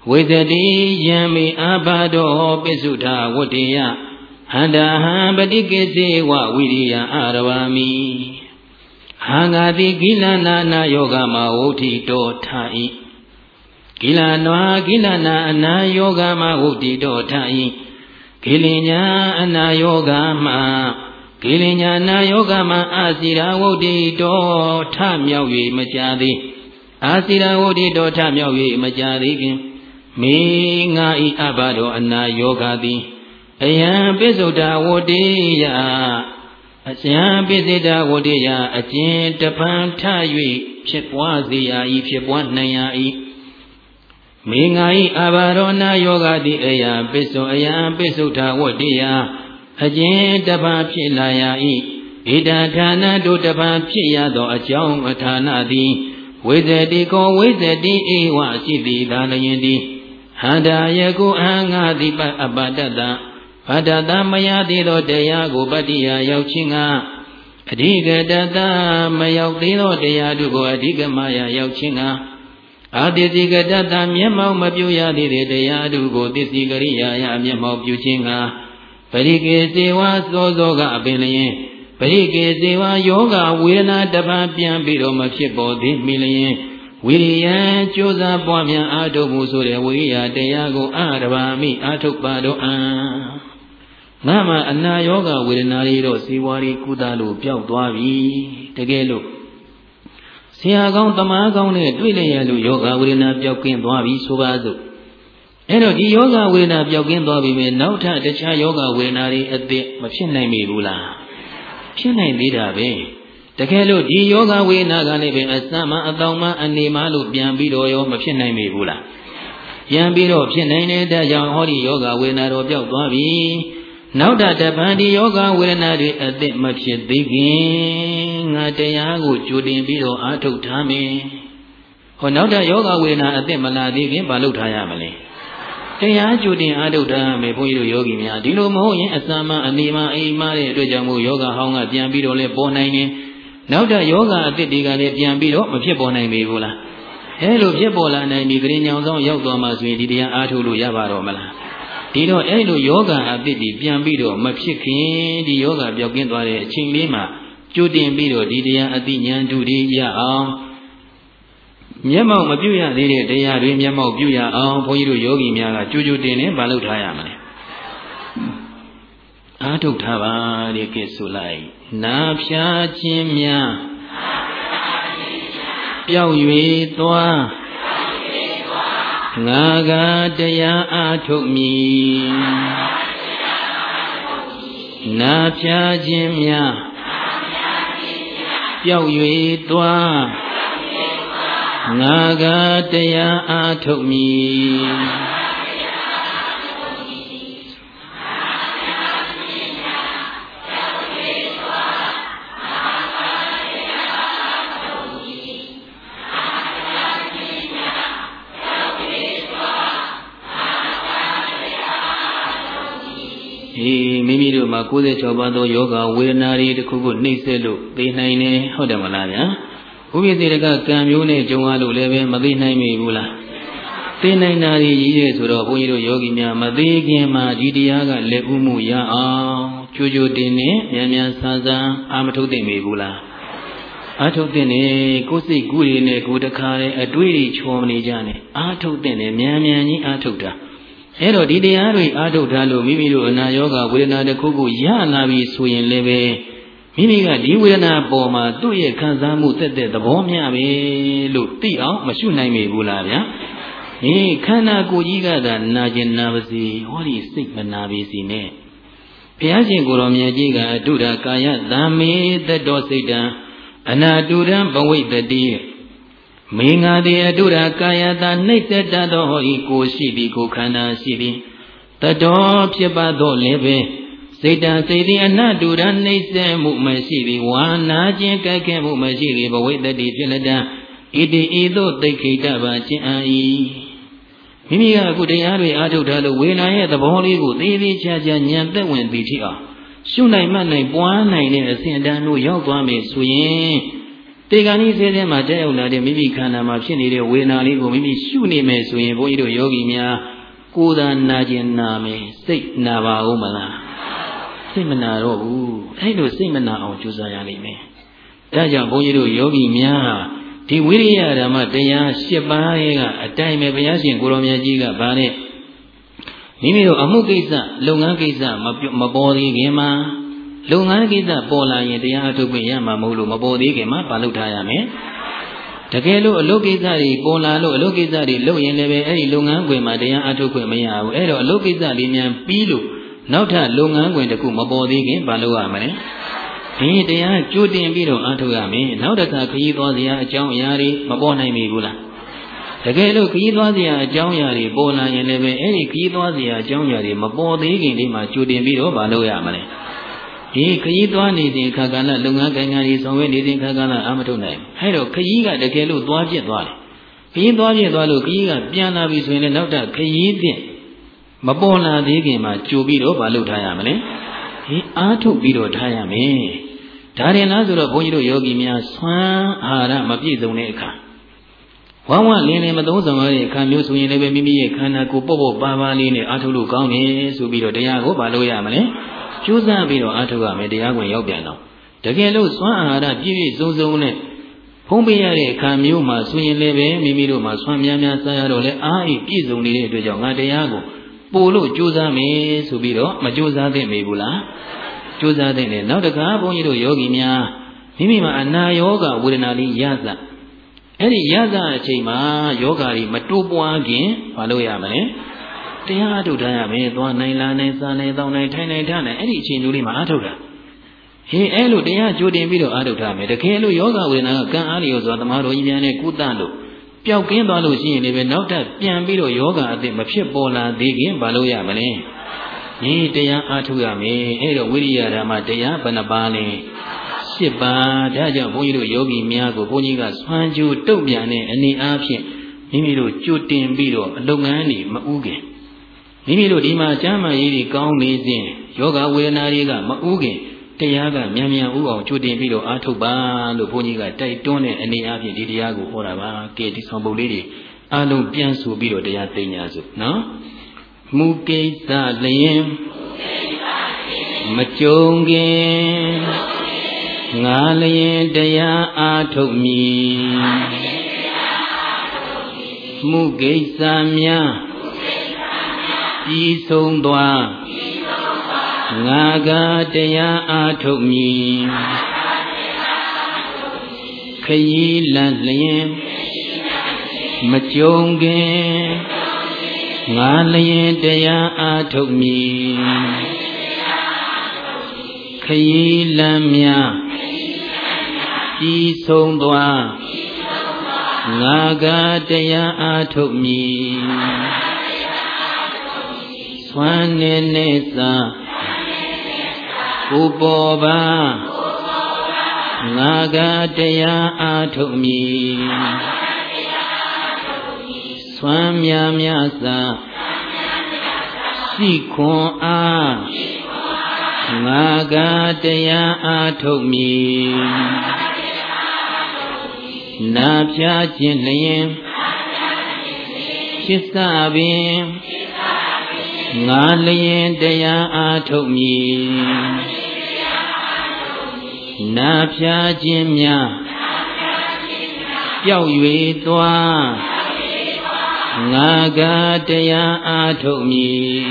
ဝိသတိယံမေအာဘာဒောပိစုထဝတ္တေယဟန္တာဟံပတိကိစေဝဝိရိယအာရဝာမိဟာငါတိကိလနာနာယောဂမဝုဋ္ဌိတောထာဣကိလနာအနာယောဂမဝုဋ္ဌိတောထာဣကိလညာအနာယောဂမကိလညာနာယောဂမအာစီရာဝုဋ္ဌိတောထမြောက်၍မကြာသည်အာစီရာဝုဋ္ဌိတောထမြောက်၍မကြာသည်ခင်မေငါဤအဘတော်အနာယောဂသည်အယံပိစုဒ္ဓဝတ္တေယအယံပိစိတဝတ္တေယအကျဉ်တပံထ၍ဖြစ်ပွားစေရ၏ဖြစ်ပွားနိုင်ရ၏မေငါဤအဘတော်နာယောဂသည်အယံပိစုဒ္ဓဝတ္တေယအကျဉ်တပံဖြစ်လာရ၏ဣဒံဌာနတို့တပံဖြစ်ရသောအကြောင်းအဌာနသည်ဝိဇ္ဇတိကောဝိဇ္ဇတိဧဝရှိသည်သာလျင်သည်ဟန္တာယကုအဟံငါတိပအပတ္တတဗတ္တသမယတိသောတရားကိုပတ္တိယရောက်ခြင်းကအဓိကတတမရောက်သေးသောတရားတို့ကိုအဓိကမယရောက်ခြင်းအာတိတိကတတမျက်မှောက်မပြုရသေးတဲ့တရားတို့ကိုသစ္စိကရိယာယမျက်မှောက်ပြုခြင်းပရိကေစေဝသောသောကအပင်လျင်ပရိကေစေဝယောဂဝေဒနာတပံပြန်ပြီးတော့မဖြစ်ပေါ်သေးမိလျင်ဝိရိယံကြိုးစားပွားများအားထုတ်မှုဆိုတဲ့ဝိရိယတရားကိုအာရဘာမိအားထုတ်ပါတော့ငါမှအနာယောဂဝေဒနာတွေတော့ဇီဝါရီကုသလို့ပျောက်သွားပြီတကယ်လို့ဆရာကောင်းတမားကောင်းနဲ့တွေ့လျက်လို့ယောဂဝေဒနာပျောက်ကင်းသွားပြီဆိုပါစို့အဲ့တော့ဒီယောဂဝေဒနာပျောက်ကင်းသွားပြီမဲ့နောက်ထပ်တခြားယောဂဝေဒနာတွေအသစ်မဖြစ်နိုင်မိဘူးလားဖြစ်နိုင်သေးတာပဲတကယ်လို့ဒီယောဂဝေဒနာကလည်းပဲအစမှအတောင်မှအနေမှလို့ပြန်ပြီးတော့ရောမဖြစ်နိုင်မိဘူးလားပြန်ပြီးတော့ဖြစ်နိုင်တဲ့အတွက်ကြောင့်ဟောဒီယောဂဝေဒနာတော့ပျောက်သွားပြီနောက်တပံဒီယောဂဝေဒနာတွေအသစ်မဖြစ်သေးခင်ငါတရားကိုကြိုတင်ပြီးတော့အားထုတ်ထားမယ်ဟောနောက်တယောဂဝေဒနာအသစ်မလာသေးခင်ဘာလုပ်ထားရမလဲတရားကြိုတင်အားထုတ်ထားမယ်ဘုန်းကြီးတို့ယောဂီများဒီလိုမဟုတ်ရင်အစမှအနေမှအိမ်မှတဲ့အတွက်ကြောင့်မို့ယောဂဟောင်းကပြန်ပြီးတော့လဲပေါ်နိုင်တယ်နောက်တယောဂအသစ်တွေကလည်းပြန်ပြီးတော့မဖြစ်ပေါ်နိုင်ပြီဘူးလားအဲလိုဖြစ်ပေါ်လာနိုင်ပြီဂရင်ညောင်ဆောင်ရောက်သွားမှဆိုရင်ဒီတရားအားထုတ်လို့ရပါတော့မလားဒီတော့အဲ့လိုယောဂအသစ်တွေပြန်ပြီးတော့မဖြစ်ခင်ဒီယောဂပျောက်ကင်းသွားတဲ့အချိန်လေးမှာကြိုတင်ပြီးတော့ဒီတရားအသိဉာဏ်ဓုတွေရအောင်မျက်မှောက်မပြုတ်ရသေးတဲ့တရားတွေမျက်မှောက်ပြုတ်ရအောင်ဘုန်းကြီးတို့ယောဂီများကကြိုကြိုတင်နဲ့မလုပ်ထားရမလဲအားထုတ်ထားပါတဲ့ကဲဆိုလိုက်နာဖြာခြင်းများပျောက်၍သွားငါကတရားအားထုတ်မည်နာဖြာခြင်းများပျောက်၍သွားငါကတရားအားထုတ်မည်မိမိတို့မှာ96ပါးသောယောဂဝေဒနာတွေတစ်ခုခုနှိမ့်ဆက်လို့သိနိုင်တယ်ဟုတ်တယ်မလားဗျာဥပိ္ပစေတကကံမျိုးနဲ့ကြုံရလို့လည်းပဲမသိနိုင်မိဘူးလားသိနိုင်တာကြီးရဲ့ဆိုတော့ဘုန်းကြီးတို့ယောဂီများမသိခင်မှာဒီတရားကလက်ဥမှုရအောင်ကြိုကြိုတင်နဲ့မြန်မြန်ဆန်းဆန်းအာမထုတ်သိမိဘူးလားအာထုတ်တဲ့နဲ့ကိုယ်စိတ်ကူးရည်နဲ့ကိုယ်တခါနဲ့အတွေးတွေချော်မနေကြနဲ့အာထုတ်တဲ့နဲ့မြန်မြန်ကြီးအာထုတ်တာအဲ့တော့ဒီတရားတွေအားထုတ်ထားလို့မိမိတို့အနာယောဂဝေဒနာတစ်ခုခုရလာပြီဆိုရင်လည်းပဲမိမိကဒီဝေဒနာပေါ်မှာသူ့ရဲ့ခံစားမှုသက်သက်သဘောမျှပဲလို့သိအောင်မရှုနိုင်မိဘူးလားဗျာခန္ဓာကိုယ်ကြီးကသာနာကျင်နာပါစေဟောဒီစိတ်မနာပါစေနဲ့ဘုရားရှင်ကိုယ်တော်မြတ်ကြီးကအတုဒကာယသံမေတ္တောစိတ်တံအနာတုရံဘဝိတ္တိမေငါသည်အတုဒကာယသာနှိမ့်သက်တတ်သောဟောဤကိုရှိသည်ကိုခန္ဓာရှိသည်တတော်ဖြစ်ပါသောလည်းပဲစိတ်တံစိတ်သည်အနတုရံနှိမ့်ဆက်မှုမရှိသည်ဝါနာခြင်းကြိုက်ခဲမှုမရှိသည်ဘဝိတ္တိဖြစ်လက်တံဣတိဤသို့သိခိတပါခြင်းအာ၏မိမိကအခုတရားတွေအားထုတ်ထားလို့ဝေဒနာရဲ့သဘောလေးကိုသေးသေးချာချာဉာဏ်သက်ဝင်သိထိအောင်ရှုနိုင်မှတ်နိုင်ပွားနိုင်တဲ့အစဉ်အတန်းတို့ရောက်သွားမယ်ဆိုရင်တေဂာနိစေတဲ့မှာတက်ရောက်လာတဲ့မိမိခန္ဓာမှာဖြစ်နေတဲ့ဝေဒနာလေးကိုမိမိရှုနေမယ်ဆိုရင်ဘုန်းကြီးတို့ယောဂီများကိုယ်သာနာကျင်နာမယ်စိတ်နာပါဦးမလားစိတ်မနာတော့ဘူးအဲ့လိုစိတ်မနာအောင်ကြိုးစားရလိမ့်မယ်ဒါကြောင့်ဘုန်းကြီးတို့ယောဂီများဒီဝိရိယဓမ္မတရား၈ပါးရဲ့ကအတိုင်းပဲဘုရားရှင်ကိုရောင်မြတ်ကြီးကဗာနဲ့မိမိတို့အမှုကိစ္စလုပ်ငန်းကိစ္စမပေါ်သေးခင်မှာလုပ်ငန်းကိစ္စပေါ်လာရင်တရားအထုတ်ခွင့်ရမှာမဟုတ်လို့မပေါ်သေးခင်မှာဘာလုပ်ထားရမလဲတကယ်လို့အလုပ်ကိစ္စတွေပေါ်လာလို့အလုပ်ကိစ္စတွေလုပ်ရင်လည်းပဲအဲ့ဒီလုပ်ငန်းခွင်မှာတရားအထုတ်ခွင့်မရဘူးအဲ့တော့အလုပ်ကိစ္စတွေများပြီးလို့နောက်ထပ်လုပ်ငန်းခွင်တစ်ခုမပေါ်သေးခင်ဘာလုပ်ရမလဲဒီတရားကြိုတင်ပြီးတော့အထုတ်ရမယ်နောက်တစ်ခါခရီးသွားစရာအကြောင်းအရာတွေမပေါ်နိုင်ပြီဘူးလားတကယ်လို့ခရီးသွားစရာအကြောင်းအရာတွေပေါ်လာရင်လည်းပဲအဲ့ဒီခရီးသွားစရာအကြောင်းအရာတွေမပေါ်သေးခင်လေးမှာကြိုတင်ပြီးတော့ဘာလုပ်ရမလဲဒီခရီးသွားနေစဉ်ခါကာလလုပ်ငန်းကိုင်ငန်းတွေဆောင်ရွက်နေစဉ်ခါကာလအာမထုတ်နိုင်အဲ့တော့ခရီးကတကယ်လို့သွားပြစ်သွားတယ်ခရီးသွားပြစ်သွားလို့ခရီးကပြန်လာပြီဆိုရင်လည်းနောက်ထပ်ခရီးတင်မပေါ်လာသေးခင်မှာကြိုပြီးတော့ဘာလုပ်ထားရမလဲဒီအားထုတ်ပြီးတော့ထားရမယ်ဒါရင်လားဆိုတော့ဘုန်းကြီးတို့ယောဂီများဆွမ်းအာဟာရမပြည့်စုံတဲ့အခါဝမ်းဝလင်းလင်းမသုံးဆောင်ရတဲ့အခါမျိုးဆိုရင်လည်းမိမိရဲ့ခန္ဓာကိုယ်ပေါ့ပေါ့ပါပါလေးနဲ့အားထုတ်လို့ကောင်းတယ်ဆိုပြီးတော့တရားကိုဘာလုပ်ရမလဲကျိုးစားပြီးတော့အားထုတ်ရမယ်တရားဝင်ရောက်ပြန်တော့တကယ်လို့စွမ်းအာဟာရပြည့်ပြည့်စုံစုံနဲ့ဖုံးပေးရတဲ့အခါမျိုးမှာဆိုရင်လည်းပဲမိမိတို့မှာစွမ်းများများစားရတော့လဲအားဤပြည့်စုံနေတဲ့အတွက်ကြောင့်ငါတရားကိုပို့လို့ကြိုးစားမယ်ဆိုပြီးတော့မကြိုးစားသင့်မေဘူးလားကြိုးစားသင့်တယ်နောက်တစ်ခါဘုန်းကြီးတို့ယောဂီများမိမိမှာအနာယောဂဝေဒနာလေးရစအဲ့ဒီရစအချိန်မှာယောဂါကြီးမတိုးပွားခင်မလုပ်ရမလဲတရားအထုတ်ထားရမယ်သွားနိုင်လာနိုင်စားနိုင်တောင်းနိုင်ထိုင်နိုင်ထားနိုင်အဲ့ဒီအချိန်မျိုးလေးမှာအထုတ်တာဟေးအဲ့လိုတရားကြိုတင်ပြီးတော့အထုတ်ထားမယ်တကယ်လို့ယောဂဝေဒနာကကံအားလျော်စွာသမားတော်ကြီးများနဲ့ကုသလို့ပျောက်ကင်းသွားလို့ရှိရင်လည်းပဲနောက်ထပ်ပြန်ပြီးတော့ယောဂအသစ်မဖြစ်ပေါ်လာသေးခင်မလုပ်ရမလဲဒီတရားအားထုတ်ရမယ်အဲ့တော့ဝိရိယဓမ္မတရားဘယ်နှပါလဲ၈ပါးဒါကြောင့်ဘုန်းကြီးတို့ယောဂီများကိုဘုန်းကြီးကဆွမ်းကြိုးတုတ်ပြန်တဲ့အနေအားဖြင့်မိမိတို့ကြိုတင်ပြီးတော့အလုပ်ငန်းတွေမဥခင်မိမိတို့ဒီမှာကျမ်းမာရေးတွေကောင်းနေစဉ်ယောဂဝေဒနာတွေကမဥခင်တရားကမြန်မြန်ဥအောင်ကြိုတင်ပြီးတော့အားထုတ်ပါလို့ဘုန်းကြီးကတိုက်တွန်းတဲ့အနေအားဖြင့်ဒီတရားကိုဟောတာပါကဲဒီဆောင်ပုဒ်လေးတွေအားလုံးပြန်ဆိုပြီးတော့တရားသိညာစို့နော်မူကိစ္စလျင်မကြုံခင်ငါလျင်တရားအားထုတ်မည်မူကိစ္စများပြီးဆုံးသွားငါကတရားအားထုတ်မည်ခရီးလန့်လျင်မကြုံခင်ငါလျင်တရားအားထုတ်မည်ခရီးလန့်များပြီးဆုံးသွားငါကတရားအားထုတ်မည်ဆွမ်းနေစာကိုပေါ်ပါငါကတရားအားထုတ်မည်ဆွမ်းများများစာစိခွန်အားငါကတရားအားထုတ်မည်နာဖြာခြင်းလျင်ဖြစ်စပင်ငါလျင်တရားအားထုတ်မည်နာဖြာခြင်းများပျောက်၍သွားငါကတရားအားထုတ်မည်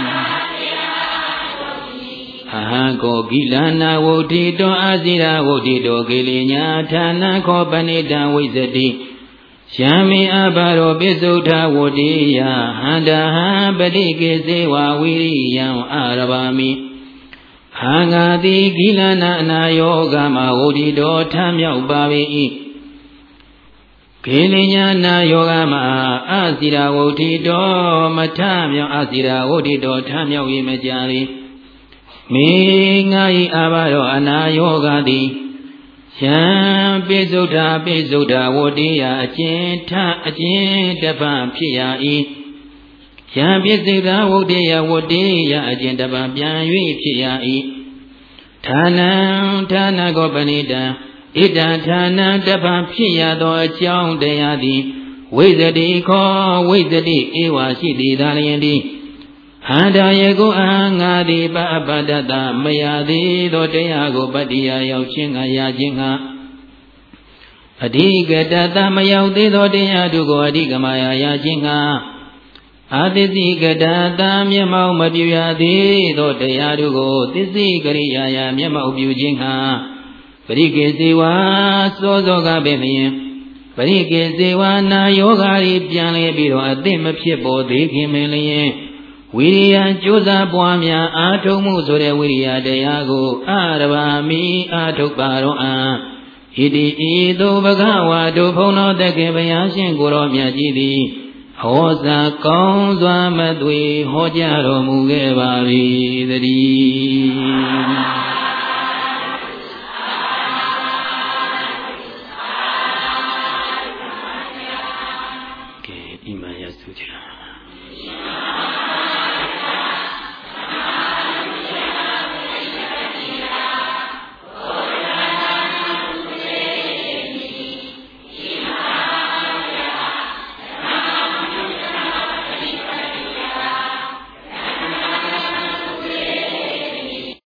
အဟံကိုကိလနာဝုဒ္ဓိတောအာဇိရာဝုဒ္ဓိတောကိလေညာဌာနခောပဏိတံဝိဇ္ဇတိယံမေအဘာရောပိစုထဝတ္တိယဟန္တာဟံပတိကေစေဝဝိရိယံအာရဗာမိဟံငါတိကိလနာအနာယောဂမဝုဒ္ဓိတောထမြောက်ပါ၏ကိလေညာနာယောဂမအာဇိရာဝုဒ္ဓိတောမထမြောက်အာဇိရာဝုဒ္ဓိတောထမြောက်၏မကြလေမေငါ၏အာဘာရောအနာယောဂသည်ယံပိစုဒ္ဓဝတ္တိယအကျဉ်တပံဖြစ်ရ၏ယံပိစုဒ္ဓဝတ္တိယအကျဉ်တပံပြန်၍ဖြစ်ရ၏ဌာနကောပဏိတံဣဒဌာနတပံဖြစ်ရသောအကြောင်းတရားသည်ဝိဇ္ဇတိခောဝိဇ္ဇတိဧဝရှိသည်သာလျင်သည်ဟန္တာယေကိုအငါသည်ပအပတ္တမယသည်သောတရားကိုပတ္တိယရောက်ခြင်းကရခြင်းကအဓိကတတမရောက်သေးသောတရားတို့ကိုအဓိကမရခြင်းကအာသစ္စည်းကတတမျက်မှောက်မပြုရသေးသောတရားတို့ကိုသစ္စည်းကရိယာယမျက်မှောက်ပြုခြင်းကပရိကေဇေဝစောစောကပင်လျင်ပရိကေဇေဝနာယောဂါဤပြန်လေပြီးတော့အသိမဖြစ်ပေါ်သေးခင်ပင်လျင်ဝိရိယကြိုးစားပွားများအာထုံမှုဆိုတဲ့ဝိရိယတရားကိုအာရဘာမိအာထုပါရောအာဣတိဤသို့ဘဂဝါတို့ဘုန်းတော်တက္ကေဘုရားရှင်ကိုရောမြတ်ကြီးသည်ဟောစာကောင်းစွာမသွေဟောကြားတော်မူခဲ့ပါ၏တည်း